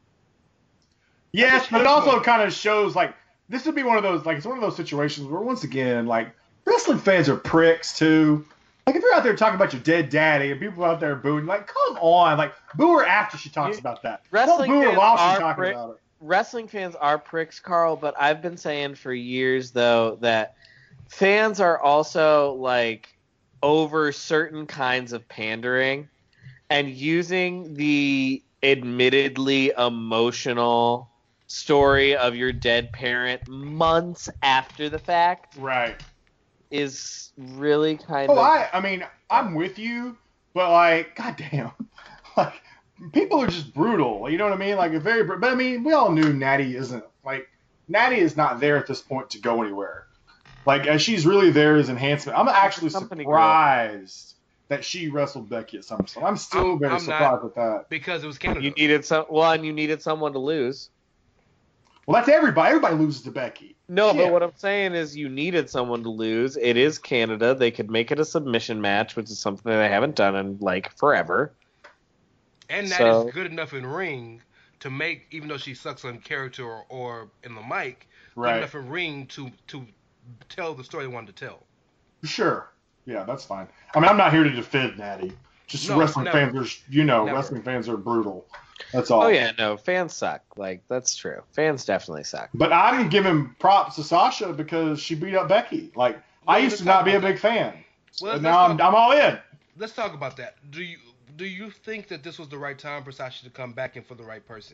Yes, just but it shows also more. kind of shows like this would be one of those like it's one of those situations where once again like wrestling fans are pricks too. Like if you're out there talking about your dead daddy and people out there booing, like come on, like boo her after she talks You- about that. wrestling Don't boo her fans while she's are talking prick- about it. Wrestling fans are pricks, Carl, but I've been saying for years though that fans are also like over certain kinds of pandering and using the admittedly emotional story of your dead parent months after the fact Right. is really kind Oh, of I I mean I'm with you, but like goddamn, like people are just brutal. You know what I mean? Like a very, br- but I mean we all knew Natty isn't like Natty is not there at this point to go anywhere. Like as she's really there as enhancement. I'm actually Company girl. surprised that she wrestled Becky at SummerSlam. I'm still I'm- very I'm surprised not- with that. Because it was Canada. you needed some well and you needed someone to lose. Well, that's everybody. Everybody loses to Becky. No, Yeah. but what I'm saying is you needed someone to lose. It is Canada. They could make it a submission match, which is something that they haven't done in like forever. And that So- is good enough in ring to make, even though she sucks on character or, or in the mic, Right. good enough in ring to to tell the story they wanted to tell. Sure. Yeah, that's fine. I mean, I'm not here to defend Natty. Just No, wrestling never. fans are, you know, Never. wrestling fans are brutal. That's all. Oh yeah, no, fans suck. Like that's true. Fans definitely suck. But I'm giving props to Sasha because she beat up Becky. Like I Well, used let's to not talk be a about big fan, Well, but let's now I'm, talk- I'm all in. Let's talk about that. Do you do you think that this was the right time for Sasha to come back and for the right person?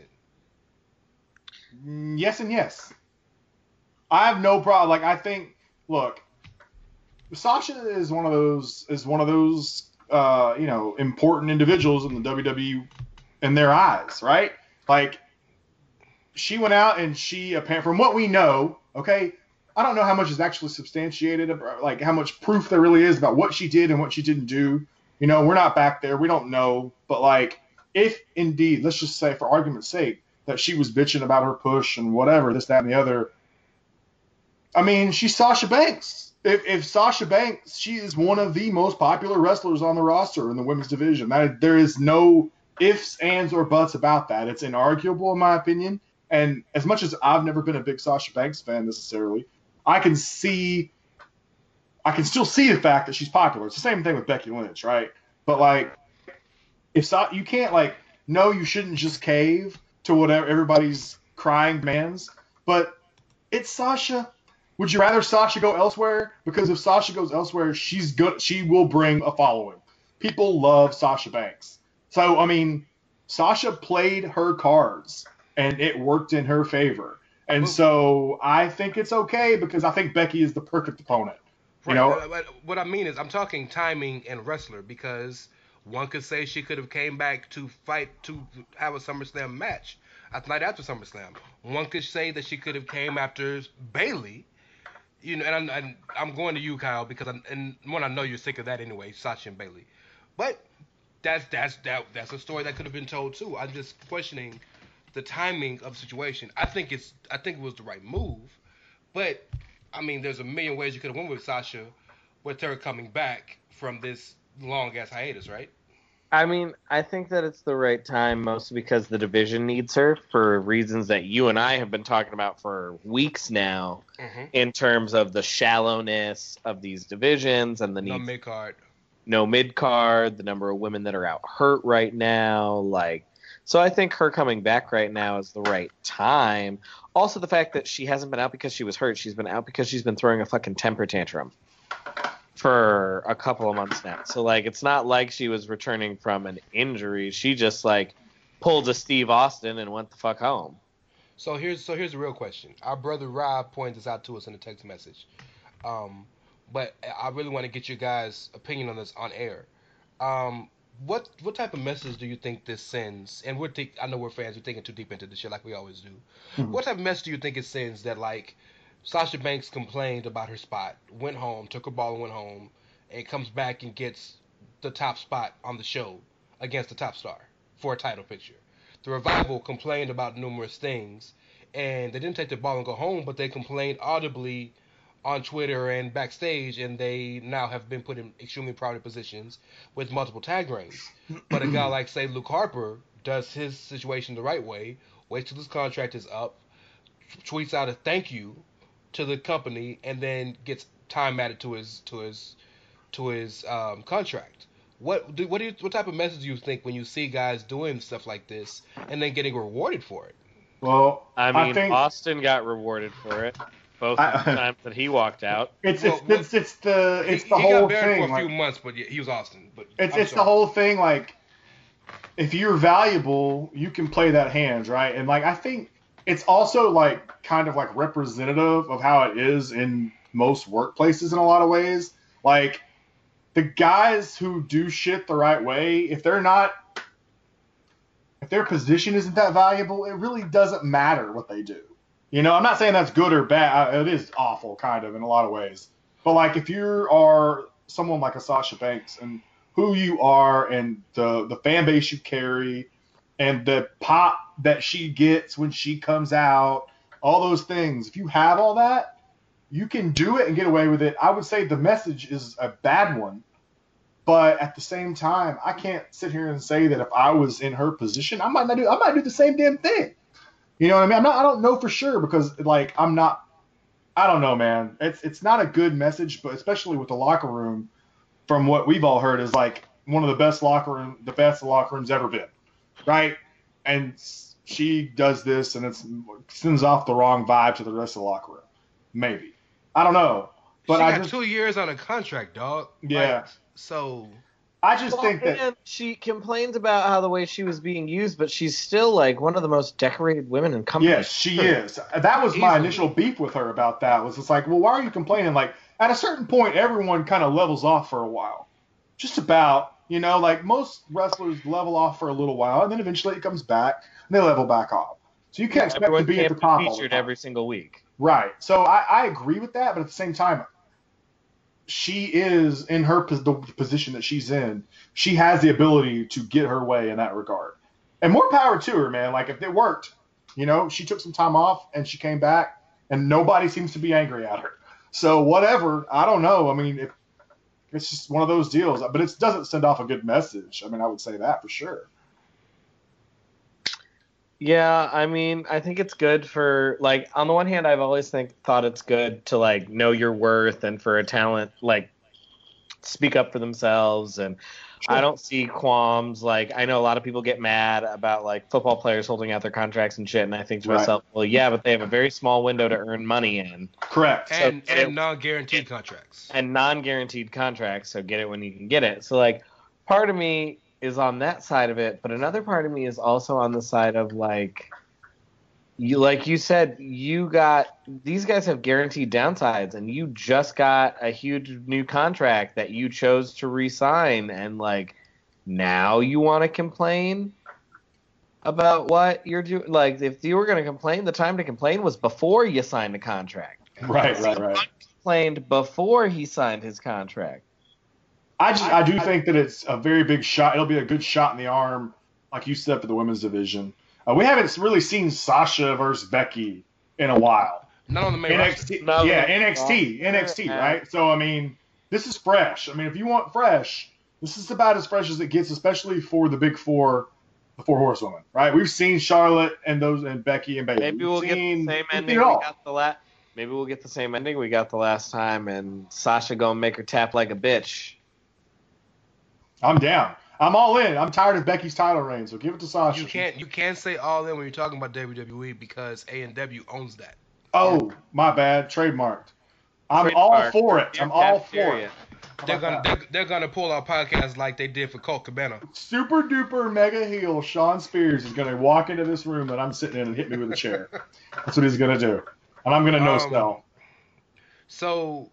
Mm, Yes and yes. I have no problem. Like I think, look, Sasha is one of those is one of those uh, you know important individuals in the W W E in their eyes, right? Like she went out and she apparently, from what we know, okay, I don't know how much is actually substantiated, like how much proof there really is about what she did and what she didn't do. You know, we're not back there, we don't know, but like if indeed, let's just say for argument's sake, that she was bitching about her push and whatever, this, that, and the other. I mean, she's Sasha Banks. If, if Sasha Banks, she is one of the most popular wrestlers on the roster in the women's division. That, there is no ifs, ands, or buts about that. It's inarguable, in my opinion. And as much as I've never been a big Sasha Banks fan necessarily, I can see, I can still see the fact that she's popular. It's the same thing with Becky Lynch, right? But like, if Sa- you can't like, no, you shouldn't just cave to whatever everybody's crying demands. But it's Sasha. Would you rather Sasha go elsewhere? Because if Sasha goes elsewhere, she's good. She will bring a following. People love Sasha Banks. So, I mean, Sasha played her cards, and it worked in her favor. And so I think it's okay because I think Becky is the perfect opponent. You Right. know, But, but what I mean is, I'm talking timing and wrestler, because one could say she could have came back to fight to have a SummerSlam match at night after SummerSlam. One could say that she could have came after Bayley. You know, and I'm, and I'm going to you, Kyle, because I'm, and one, I know you're sick of that anyway, Sasha and Bayley. But that's that's that that's a story that could have been told too. I'm just questioning the timing of the situation. I think it's I think it was the right move, but I mean, there's a million ways you could have went with Sasha, with her coming back from this long ass hiatus, right? I mean, I think that it's the right time, mostly because the division needs her for reasons that you and I have been talking about for weeks now, Mm-hmm. in terms of the shallowness of these divisions and the No need mid card. no mid card, the number of women that are out hurt right now, like. So I think her coming back right now is the right time. Also, the fact that she hasn't been out because she was hurt. She's been out because she's been throwing a fucking temper tantrum for a couple of months now. So, like, it's not like she was returning from an injury. She just, like, pulled a Steve Austin and went the fuck home. So here's so here's the real question. Our brother Rob pointed this out to us in a text message. Um, but I really want to get your guys' opinion on this on air. Um, what what type of message do you think this sends? And we're think, I know we're fans. We're thinking too deep into this shit like we always do. Mhm. What type of message do you think it sends that, like, Sasha Banks complained about her spot, went home, took her ball and went home, and comes back and gets the top spot on the show against the top star for a title picture? The Revival complained about numerous things, and they didn't take the ball and go home, but they complained audibly on Twitter and backstage, and they now have been put in extremely prominent positions with multiple tag reigns. But a guy like, say, Luke Harper does his situation the right way, waits till his contract is up, tweets out a thank you to the company, and then gets time added to his to his to his um, contract. What do what do you, what type of message do you think when you see guys doing stuff like this and then getting rewarded for it? well, I mean, think Austin got rewarded for it both I- of the times that he walked out. it's Well, it's, it's it's the it's he, the he whole got buried thing. for a few like- months, but yeah, he was Austin. But It's I'm it's the sorry. whole thing. Like, if you're valuable, you can play that hand, right? And like, I think it's also like kind of like representative of how it is in most workplaces in a lot of ways. Like, the guys who do shit the right way, if they're not, if their position isn't that valuable, it really doesn't matter what they do. You know, I'm not saying that's good or bad. It is awful, kind of, in a lot of ways. But like, if you are someone like a Sasha Banks and who you are and the the fan base you carry and the pop that she gets when she comes out, all those things, if you have all that, you can do it and get away with it. I would say the message is a bad one, but at the same time, I can't sit here and say that if I was in her position, I might not do I might do the same damn thing. You know what I mean? I'm not I don't know for sure because like I'm not I don't know, man. It's it's not a good message, but especially with the locker room, from what we've all heard, is like one of the best locker room, the best locker room's ever been, right? And she does this, and it sends off the wrong vibe to the rest of the locker room. Maybe I don't know, but she I got just two years on a contract, dog. Yeah. Like, so I just Well, think that and she complains about how the way she was being used, but she's still like one of the most decorated women in company. yes, she is. That was my Easily. initial beef with her about that. Was it's like, well, why are you complaining? Like at a certain point, everyone kind of levels off for a while, just about. You know, like most wrestlers level off for a little while, and then eventually it comes back, and they level back off. So you can't expect Everyone to be at can't the top all the featured time. every single week. Right. So I, I agree with that, but at the same time, she is in her pos- the position that she's in. She has the ability to get her way in that regard, and more power to her, man. Like if it worked, you know, she took some time off and she came back, and nobody seems to be angry at her. So whatever, I don't know. I mean, if, it's just one of those deals, but it doesn't send off a good message. I mean, I would say that for sure. Yeah, I mean, I think it's good for, like, on the one hand, I've always think thought it's good to, like, know your worth and for a talent, like, speak up for themselves. And I don't see qualms. Like, I know a lot of people get mad about like football players holding out their contracts and shit, and I think to Right. myself, well, yeah, but they have a very small window to earn money in, Correct. And So- and non-guaranteed contracts. and non-guaranteed contracts. So get it when you can get it. So like, part of me is on that side of it, but another part of me is also on the side of like, you like you said, you got these guys have guaranteed downsides, and you just got a huge new contract that you chose to re-sign, and like now you want to complain about what you're doing. Like, if you were going to complain, the time to complain was before you signed the contract. Right, right, right. Complained before he signed his contract. I just I do think that it's a very big shot. It'll be a good shot in the arm, like you said, for the women's division. Uh, we haven't really seen Sasha versus Becky in a while. Not on the main N roster. X T, No, yeah, no. N X T, N X T, Yeah. right? So I mean, this is fresh. I mean, if you want fresh, this is about as fresh as it gets, especially for the big four, the four horsewomen, right? We've seen Charlotte and those and Becky and Bayley. Maybe We've we'll get the seen- same we've ending seen we it all. got the last. Maybe we'll get the same ending we got the last time, and Sasha gonna make her tap like a bitch. I'm down. I'm all in. I'm tired of Becky's title reign, so give it to Sasha. You can't you can't say all in when you're talking about W W E because A and W owns that. Oh, my bad. Trademarked. I'm all Trademark. for it. I'm all for Cafeteria. it. How They're about gonna that? they're, they're gonna pull our podcast like they did for Colt Cabana. Super duper mega heel Sean Spears is going to walk into this room that I'm sitting in and hit me with a chair. That's what he's going to do. And I'm going to no Um, sell. So,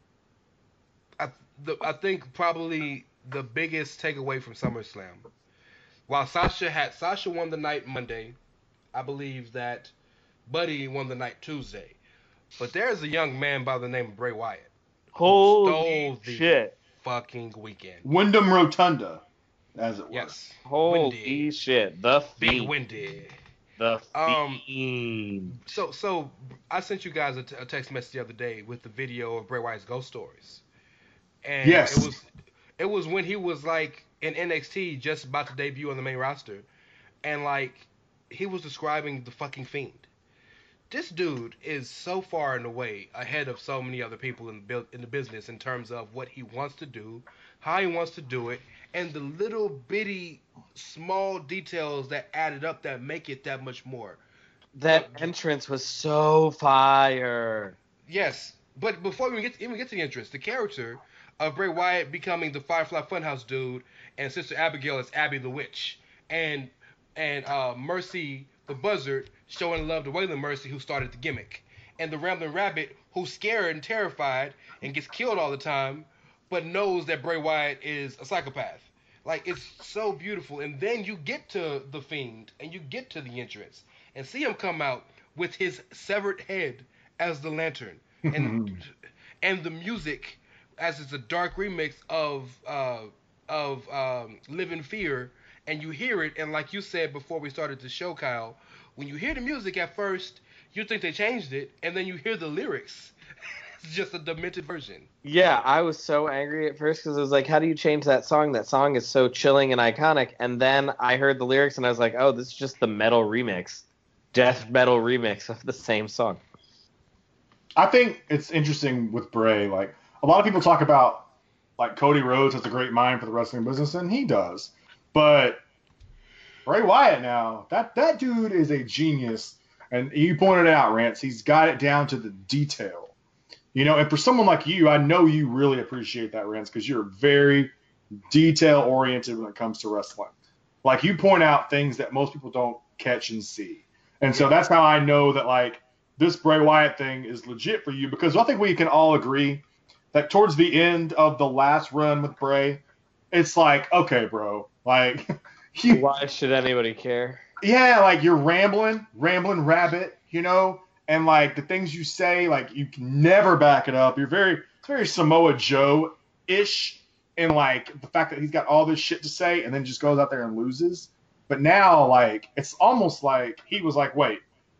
I the, I think probably the biggest takeaway from SummerSlam, while Sasha had Sasha won the night Monday, I believe that Buddy won the night Tuesday, but there's a young man by the name of Bray Wyatt Holy stole the shit! fucking weekend. Wyndham Rotunda, as it were. Yes, Holy Windy. shit! The Big fiend. Windy. The Um, fiend. So, so I sent you guys a, t- a text message the other day with the video of Bray Wyatt's ghost stories, and Yes. it was it was when he was like in N X T, just about to debut on the main roster, and like he was describing the fucking Fiend. This dude is so far and away ahead of so many other people in the build, in the business in terms of what he wants to do, how he wants to do it, and the little bitty small details that added up that make it that much more. That entrance was so fire. Yes, but before we get even get to the interest, the character of Bray Wyatt becoming the Firefly Funhouse dude, and Sister Abigail is Abby the Witch, and and uh, Mercy the Buzzard showing love to Waylon Mercy, who started the gimmick, and the Rambling Rabbit, who's scared and terrified and gets killed all the time, but knows that Bray Wyatt is a psychopath. Like, it's so beautiful, and then you get to the Fiend, and you get to the entrance, and see him come out with his severed head as the lantern, and and the music as it's a dark remix of uh, of um, Live in Fear, and you hear it, and like you said before we started the show, Kyle, when you hear the music at first, you think they changed it, and then you hear the lyrics. It's just a demented version. Yeah, I was so angry at first because I was like, how do you change that song? That song is so chilling and iconic. And then I heard the lyrics and I was like, oh, this is just the metal remix. Death metal remix of the same song. I think it's interesting with Bray. Like, a lot of people talk about, like, Cody Rhodes has a great mind for the wrestling business, and he does. But Bray Wyatt now, that, that dude is a genius. And you pointed it out, Rance. He's got it down to the detail. You know, and for someone like you, I know you really appreciate that, Rance, because you're very detail-oriented when it comes to wrestling. Like, you point out things that most people don't catch and see. And so that's how I know that, like, this Bray Wyatt thing is legit for you, because I think we can all agree that towards the end of the last run with Bray, it's like, okay, bro, like, you, Why should anybody care? yeah, like, you're rambling, rambling rabbit, you know, and, like, the things you say, like, you can never back it up. You're very, it's very Samoa Joe-ish in, like, the fact that he's got all this shit to say and then just goes out there and loses. But now, like, it's almost like he was like, wait,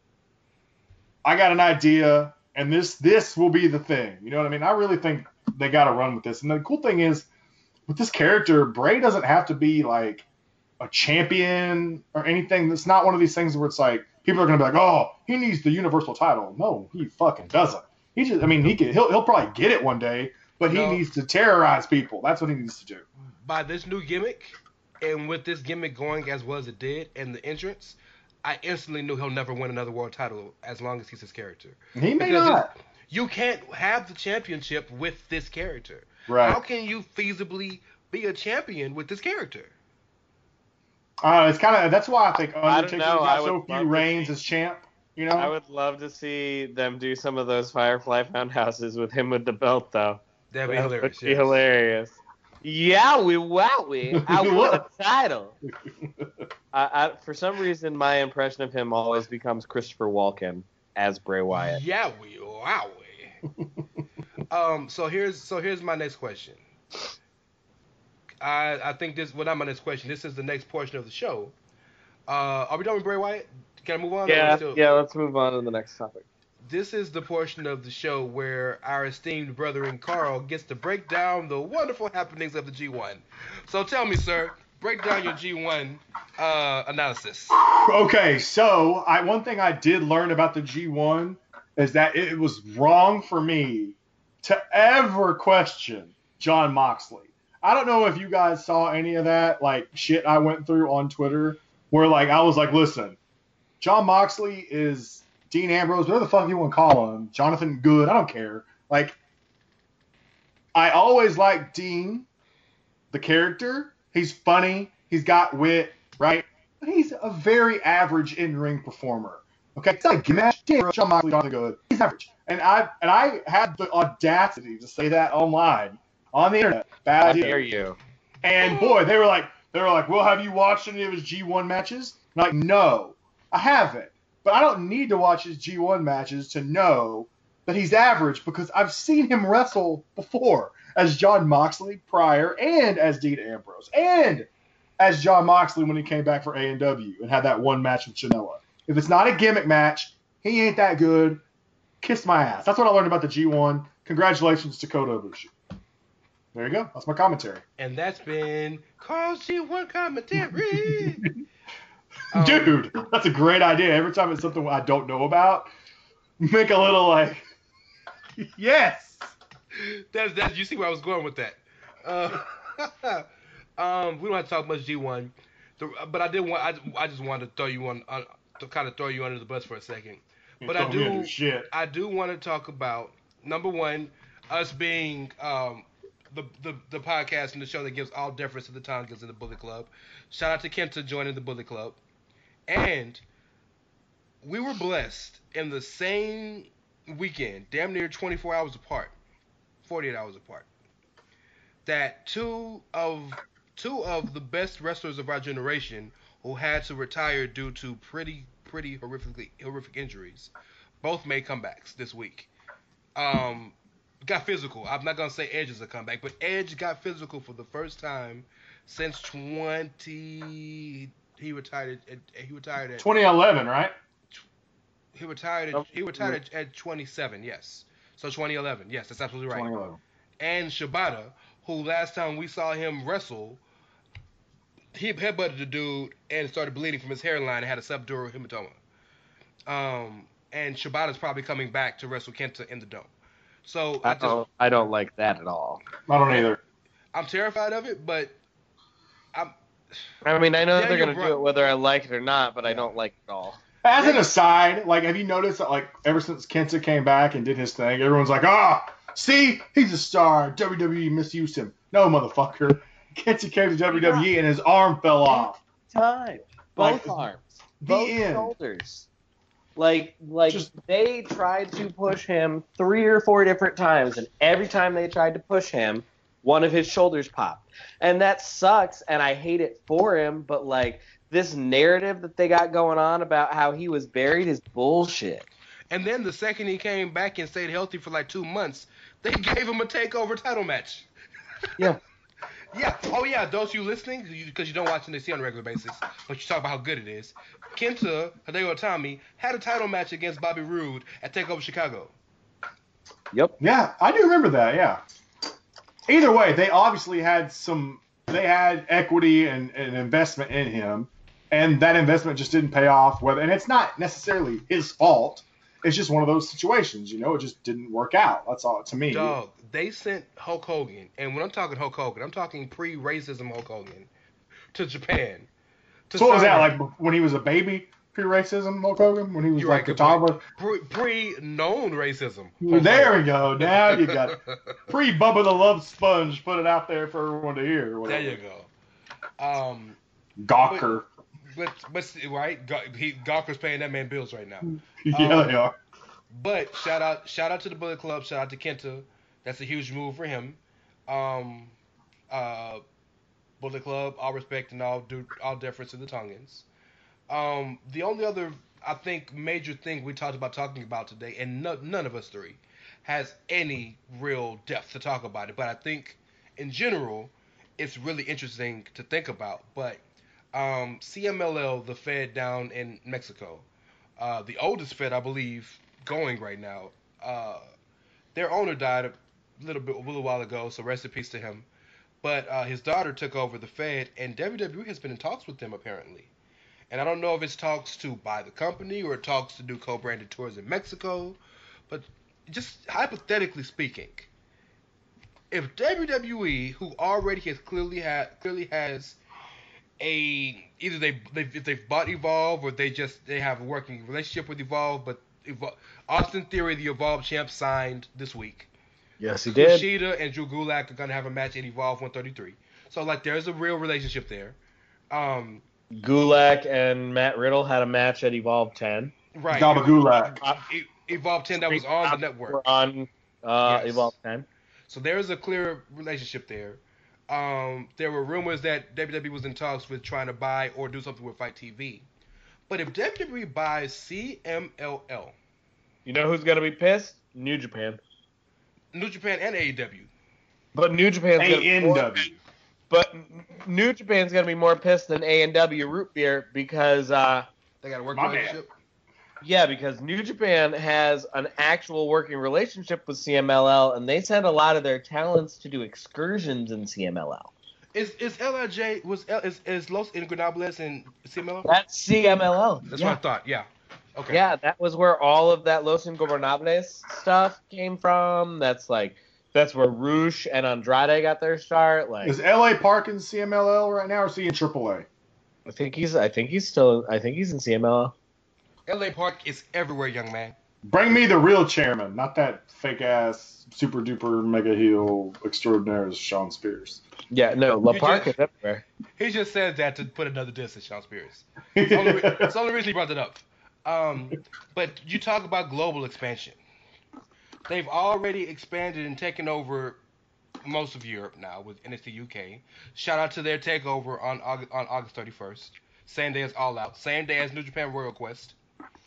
I got an idea, and this this will be the thing. You know what I mean? I really think they got to run with this. And the cool thing is, with this character, Bray doesn't have to be, like, a champion or anything. It's not one of these things where it's like, people are going to be like, oh, he needs the Universal title. No, he fucking doesn't. He just, I mean, he could, he'll, he'll probably get it one day, but he No. needs to terrorize people. That's what he needs to do. by this new gimmick, and with this gimmick going as well as it did, and the entrance, I instantly knew he'll never win another world title as long as he's his character. He may Because not. You can't have the championship with this character. Right. How can you feasibly be a champion with this character? Uh, it's kind of that's why I think I don't Undertaker's know, I got would so love few to reigns see- as champ. You know, I would love to see them do some of those Firefly Funhouses with him with the belt, though. That'd be That hilarious. would be yes. hilarious. Yowie wowie, I won a title. I, I, for some reason, my impression of him always becomes Christopher Walken as Bray Wyatt. Yeah, we wow. um. So here's so here's my next question. I I think this well not my next question. This is the next portion of the show. Uh, are we done with Bray Wyatt? Can I move on? Or are we Yeah, still- yeah. Let's move on to the next topic. This is the portion of the show where our esteemed brother Carl gets to break down the wonderful happenings of the G one. So tell me, sir, break down your G one uh, analysis. Okay, so I one thing I did learn about the G one is that it was wrong for me to ever question John Moxley. I don't know if you guys saw any of that like shit I went through on Twitter where like I was like, listen, John Moxley is Dean Ambrose, whatever the fuck you want to call him, Jonathan Good, I don't care. Like, I always liked Dean, the character. He's funny. He's got wit, right? But he's a very average in-ring performer. Okay, it's not a match. Dean Ambrose, John Moxley, Jonathan Good. He's average. And I and I had the audacity to say that online, on the internet. Bad How idea. dare you? And boy, they were like, they were like, well, have you watched any of his G one matches? I'm like, no, I haven't. But I don't need to watch his G one matches to know that he's average because I've seen him wrestle before as John Moxley prior and as Dean Ambrose and as John Moxley when he came back for A and W and had that one match with Chanella. If it's not a gimmick match, he ain't that good. Kiss my ass. That's what I learned about the G one. Congratulations to Kota Ibushi. There you go. That's my commentary. And that's been Carl's G one commentary. Um, Dude, that's a great idea. Every time it's something I don't know about, make a little like, yes. That's that's you see where I was going with that. Uh, um, we don't have to talk much G one, the, but I did want I, I just wanted to throw you on uh, to kind of throw you under the bus for a second. But I Throw me under do shit. I do want to talk about number one, us being um the, the the podcast and the show that gives all deference to the Tongans in the Bullet Club. Shout out to Kenta joining the Bullet Club, and we were blessed in the same weekend, damn near twenty-four hours apart, forty-eight hours apart, that two of two of the best wrestlers of our generation who had to retire due to pretty pretty horrifically horrific injuries both made comebacks this week. Um, got physical. I'm not gonna say Edge is a comeback, but Edge got physical for the first time since twenty. He retired. At, he retired at. twenty eleven, right? He retired. At, he retired at, at twenty-seven. Yes. So twenty eleven. Yes, that's absolutely right. twenty eleven. And Shibata, who last time we saw him wrestle, he headbutted the dude and started bleeding from his hairline and had a subdural hematoma. Um, and Shibata's probably coming back to wrestle Kenta in the dome. So I I just, don't, I don't like that at all. I don't either. I'm terrified of it, but I'm. I mean, I know Yeah, they're you're gonna right. do it whether I like it or not, but I don't like it at all. As an aside, like, have you noticed that, like, ever since Kenta came back and did his thing, everyone's like, ah, see, he's a star. W W E misused him. No, motherfucker. Kenta came to W W E and his arm fell off. Time. Both Like, arms. the Both end. shoulders. Like, like Just- they tried to push him three or four different times, and every time they tried to push him, one of his shoulders popped. And that sucks, and I hate it for him, but, like, this narrative that they got going on about how he was buried is bullshit. And then the second he came back and stayed healthy for like two months, they gave him a takeover title match. Yeah. Yeah. Oh, yeah. Those you listening, because you don't watch N X T on a regular basis, but you talk about how good it is. Kenta Hideo Itami had a title match against Bobby Roode at Takeover Chicago. Yep. Yeah, I do remember that, yeah. Either way, they obviously had some, they had equity and, and investment in him, and that investment just didn't pay off. Whether, and it's not necessarily his fault. it's just one of those situations, you know. It just didn't work out. That's all to me. Dog, they sent Hulk Hogan, and when I'm talking Hulk Hogan, I'm talking pre-racism Hulk Hogan, to Japan. To So what was that sign- like when he was a baby? Pre-racism, Hulk Hogan, when he was You're like right, the good point. toddler. Pre, pre-known racism. Hulk There Hogan. we go. Now you got it. Pre Bubba the Love Sponge. Put it out there for everyone to hear. Or There whatever. you go. Um, Gawker. but but right, Gaw- he, Gawker's paying that man bills right now. Yeah, Um, they are. But shout out, shout out to the Bullet Club. Shout out to Kenta. That's a huge move for him. Um, uh, Bullet Club, all respect and all due, all deference to the Tongans. Um, the only other, I think, major thing we talked about talking about today, and no, none of us three has any real depth to talk about it. But I think, in general, it's really interesting to think about. But um, C M L L, the Fed down in Mexico, uh, the oldest Fed, I believe, going right now. Uh, their owner died a little bit, a little while ago, so rest in peace to him. But uh, his daughter took over the Fed, and W W E has been in talks with them apparently. And I don't know if it's talks to buy the company or talks to do co-branded tours in Mexico, but just hypothetically speaking, if W W E, who already has clearly had clearly has a either they they if they've bought Evolve or they just they have a working relationship with Evolve, but Evol- Austin Theory, the Evolve champ, signed this week. Yes, he did. Kushida and Drew Gulak are gonna have a match at Evolve one thirty-three. So like, there's a real relationship there. Um, Gulak and Matt Riddle had a match at Evolve ten. right. Gabagulak. E- Evolve ten that was on the network. We're on uh, Yes. Evolve ten. So there is a clear relationship there. Um, there were rumors that W W E was in talks with trying to buy or do something with Fight T V. But if W W E buys C M L L, You know who's gonna be pissed? New Japan. New Japan and A E W, But New Japan's gonna A be N more, W. but New Japan's gonna be more pissed than A and W root beer because uh, they got a working My bad. relationship. yeah, because New Japan has an actual working relationship with C M L L, and they send a lot of their talents to do excursions in C M L L. Is is L I J was L, is is Los Ingobernables in C M L L? That's C M L L. That's yeah. what I thought. Yeah. Okay. Yeah, that was where all of that Los Ingobernables stuff came from. That's like that's where Roosh and Andrade got their start. Like Is L A Park in C M L L right now, or is he in triple A? I think he's I think he's still I think he's in C M L L. L A Park is everywhere, young man. Bring me the real chairman, not that fake ass super duper mega heel extraordinaire as Sean Spears. Yeah, no, La You Park just- is everywhere. He just said that to put another diss at Sean Spears. It's the only, re- it's the only reason he brought it up. Um, but you talk about global expansion. They've already expanded and taken over most of Europe now with N X T U K. Shout out to their takeover on August, on August thirty-first. Same day as All Out. Same day as New Japan Royal Quest.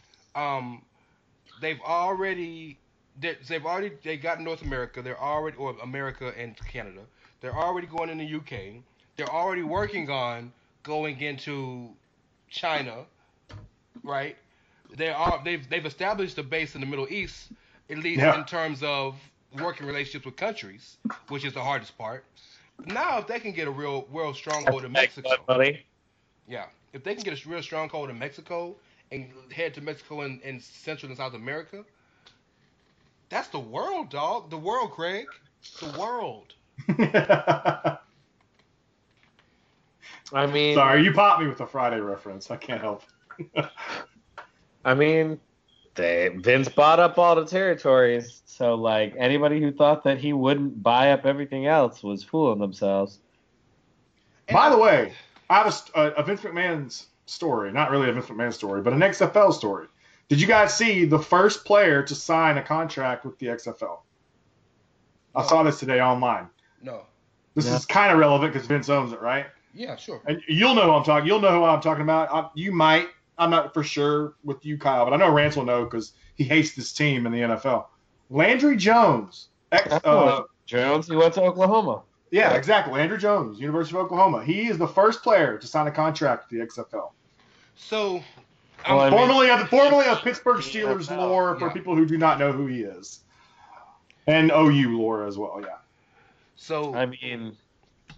Um, they've already they- they've already they got North America. They're already or America and Canada. They're already going in the U K. They're already working on going into China, right? They are they've they've established a base in the Middle East, at least Yeah. in terms of working relationships with countries, which is the hardest part. Now, if they can get a real real stronghold in Mexico, Buddy. yeah, if they can get a real stronghold in Mexico and head to Mexico and, and Central and South America, that's the world, dog. The world, Craig. The world. I mean, Sorry, you popped me with a Friday reference. I can't help. I mean, they Vince bought up all the territories, so like anybody who thought that he wouldn't buy up everything else was fooling themselves. By the way, I have a, st- a, a Vince McMahon's story. Not really a Vince McMahon story, but an X F L story. Did you guys see the first player to sign a contract with the X F L? I saw this today online. No. This Yeah. is kind of relevant because Vince owns it, right? Yeah, sure. And you'll know who I'm talking. You'll know who I'm talking about. I, you might. I'm not for sure with you, Kyle, but I know Rance will know because he hates this team in the N F L. Landry Jones. Ex, uh, Jones, he went to Oklahoma. yeah, exactly. Landry Jones, University of Oklahoma. He is the first player to sign a contract with the X F L. So, Well, I mean- Formerly of formerly of Pittsburgh Steelers N F L, lore for yeah. people who do not know who he is, and O U lore as well. Yeah. so I mean,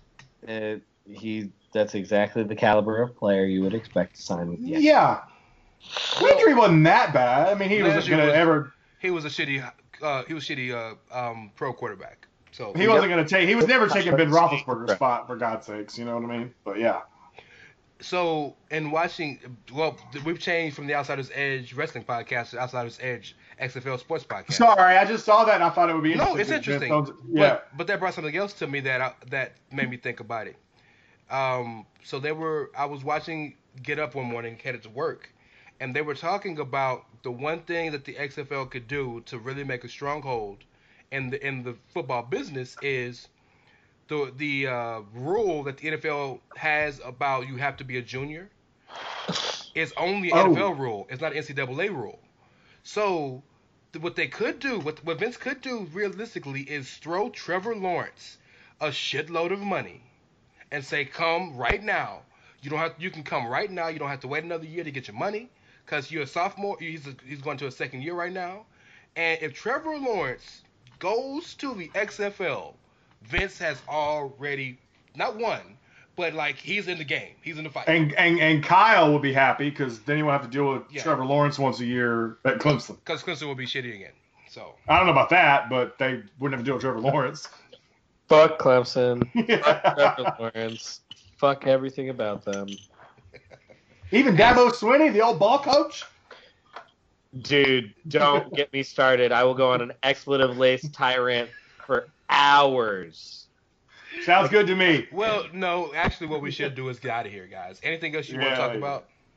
it, he that's exactly the caliber of player you would expect to sign with the X F L. Yeah. Landry wasn't that bad. I mean, he Landry wasn't gonna was- ever. He was a shitty. Uh, he was shitty. Uh, um, pro quarterback. So He wasn't gonna take. He was never taking Ben Roethlisberger's spot, for God's sakes. You know what I mean? But yeah. So in watching, well, we've changed from the Outsiders Edge Wrestling Podcast to Outsiders Edge X F L Sports Podcast. Sorry, I just saw that and I thought it would be interesting. No, it's interesting. Vince owns- Yeah. But, but that brought something else to me that I, that made me think about it. Um, so they were, I was watching Get Up one morning, headed to work, and they were talking about the one thing that the X F L could do to really make a stronghold in the in the football business is the the uh, rule that the N F L has about you have to be a junior. It's only an Oh. N F L rule. It's not an N C double A rule. So th- what they could do, what, what Vince could do realistically is throw Trevor Lawrence a shitload of money and say, come right now. You don't have, you can come right now. You don't have to wait another year to get your money because you're a sophomore. He's, a, he's going to a second year right now. And if Trevor Lawrence goes to the X F L, Vince has already, not won, but like he's in the game. He's in the fight. And and and Kyle will be happy because then he won't have to deal with Yeah. Trevor Lawrence once a year at Clemson. Because Clemson will be shitty again. So I don't know about that, but they wouldn't have to deal with Trevor Lawrence. Fuck Clemson. Fuck Yeah. Trevor Lawrence. Fuck everything about them. Even Dabo Swinney, the old ball coach. Dude, don't get me started. I will go on an expletive-laced tirade for hours. Sounds good to me. Well, no, actually, what we should do is get out of here, guys. Anything else you want Yeah, to talk yeah.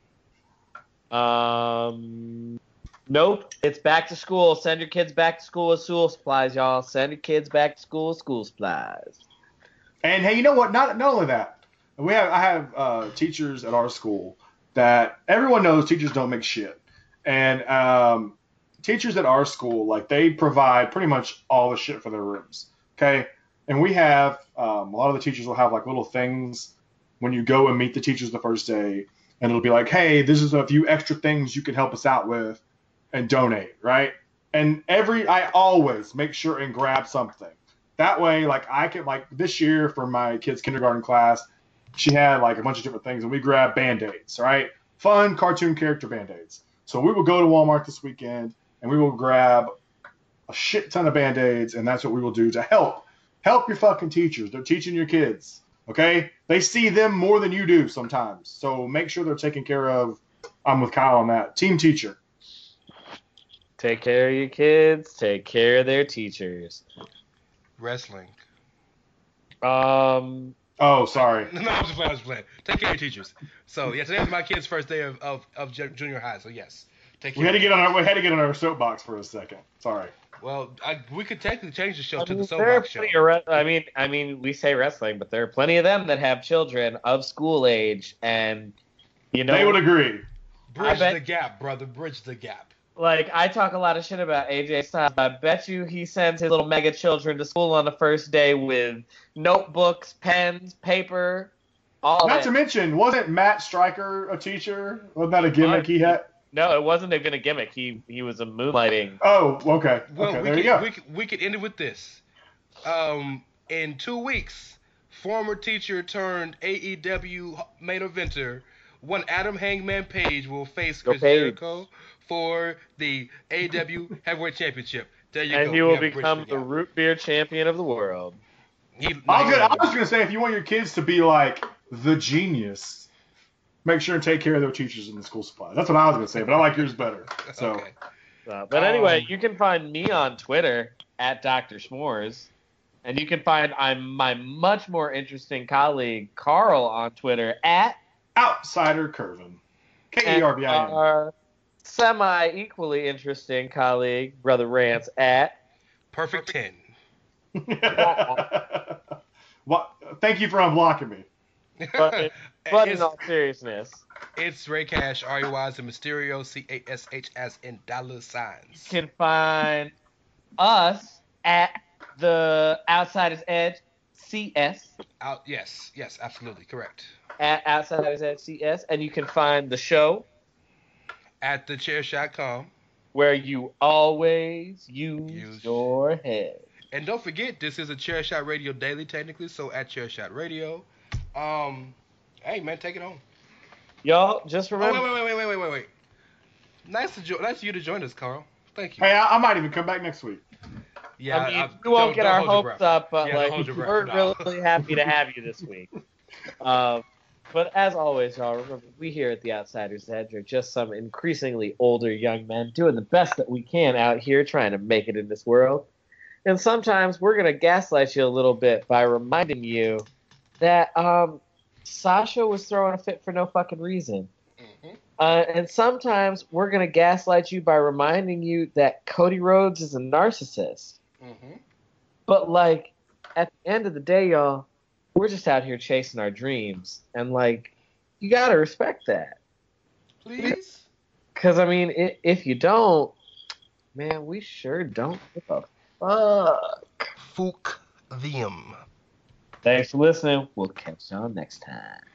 about? Um, nope. It's back to school. Send your kids back to school with school supplies, y'all. Send your kids back to school with school supplies. And hey, you know what? Not not only that, we have I have uh, teachers at our school that everyone knows teachers don't make shit, and um, teachers at our school like they provide pretty much all the shit for their rooms. Okay, and we have um, a lot of the teachers will have like little things when you go and meet the teachers the first day, and it'll be like, hey, this is a few extra things you can help us out with, and donate, right? And every I always make sure and grab something. That way, like I could, like this year for my kid's kindergarten class, she had like a bunch of different things, and we grabbed Band-Aids, right? Fun cartoon character Band-Aids. So we will go to Walmart this weekend, and we will grab a shit ton of Band-Aids, and that's what we will do to help. Help your fucking teachers. They're teaching your kids, okay? They see them more than you do sometimes. So make sure they're taken care of. I'm with Kyle on that. Team teacher. Take care of your kids. Take care of their teachers. Wrestling. Um, Oh, sorry. No, I'm just playing. I'm just playing. Take care of your teachers. So yeah, today was my kid's first day of, of, of ju- junior high. So yes, take care. We had to get on our we had to get on our soapbox for a second. Sorry. Well, I, we could technically change the show I to mean, the there are soapbox show. plenty of re- I mean, I mean, we say wrestling, but there are plenty of them that have children of school age, and you know, They would agree. Bridge I bet- the gap, brother. Bridge the gap. like I talk a lot of shit about A J Styles. I bet you he sends his little mega children to school on the first day with notebooks, pens, paper, all Not that. to mention, wasn't Matt Stryker a teacher? Wasn't that a gimmick he had? No, it wasn't even a gimmick. He he was a moonlighting. Oh, okay. Well, okay, we there could, you go. We could, we could end it with this. Um, in two weeks, former teacher turned A E W main eventer, one Adam Hangman Page will face Go Chris Page. Jericho for the A E W Heavyweight Championship. There you go. And he We will have bridged become the gap. root beer champion of the world. He, I was, gonna, I was gonna say, if you want your kids to be like the genius, make sure and take care of their teachers in the school supplies. That's what I was gonna say, but I like yours better. So Okay. Uh, but anyway, Um, you can find me on Twitter at Doctor S'mores, and you can find I'm my much more interesting colleague Carl on Twitter at outsider Curvin, K E R V I N. our semi equally interesting colleague Brother Rance at Perfect ten. What? Thank you for unblocking me. But, but in it's, all seriousness, it's Ray Cash, R E Y, and Mysterio, C A S H as in dollar signs. you can find us at the Outsiders Edge C S Out, yes, yes, absolutely correct. at Outsiders Edge C S, and you can find the show At the chair shot dot com. where you always use, Use- your head. And don't forget, this is a Chair Shot Radio daily, technically, so at Chair Shot Radio. Um, hey, man, take it home. Y'all, just Oh, remember. wait, wait, wait, wait, wait, wait, wait. Nice to jo- nice of you to join us, Carl. Thank you. Hey, I, I might even come back next week. Yeah, I mean, I- we won't don't- get don't our hold your hopes breath. up, but Yeah, don't like hold your breath, we're no. really happy to have you this week. Um, but as always, y'all, remember we here at the Outsiders Edge are just some increasingly older young men doing the best that we can out here trying to make it in this world. And sometimes we're gonna gaslight you a little bit by reminding you that um, Sasha was throwing a fit for no fucking reason. Mhm. Uh, and sometimes we're gonna gaslight you by reminding you that Cody Rhodes is a narcissist. Mhm. But like at the end of the day, y'all, we're just out here chasing our dreams, and like you gotta respect that. Please. Cause I mean, i if you don't, man, we sure don't give a fuck. Fook them. Thanks for listening. We'll catch y'all next time.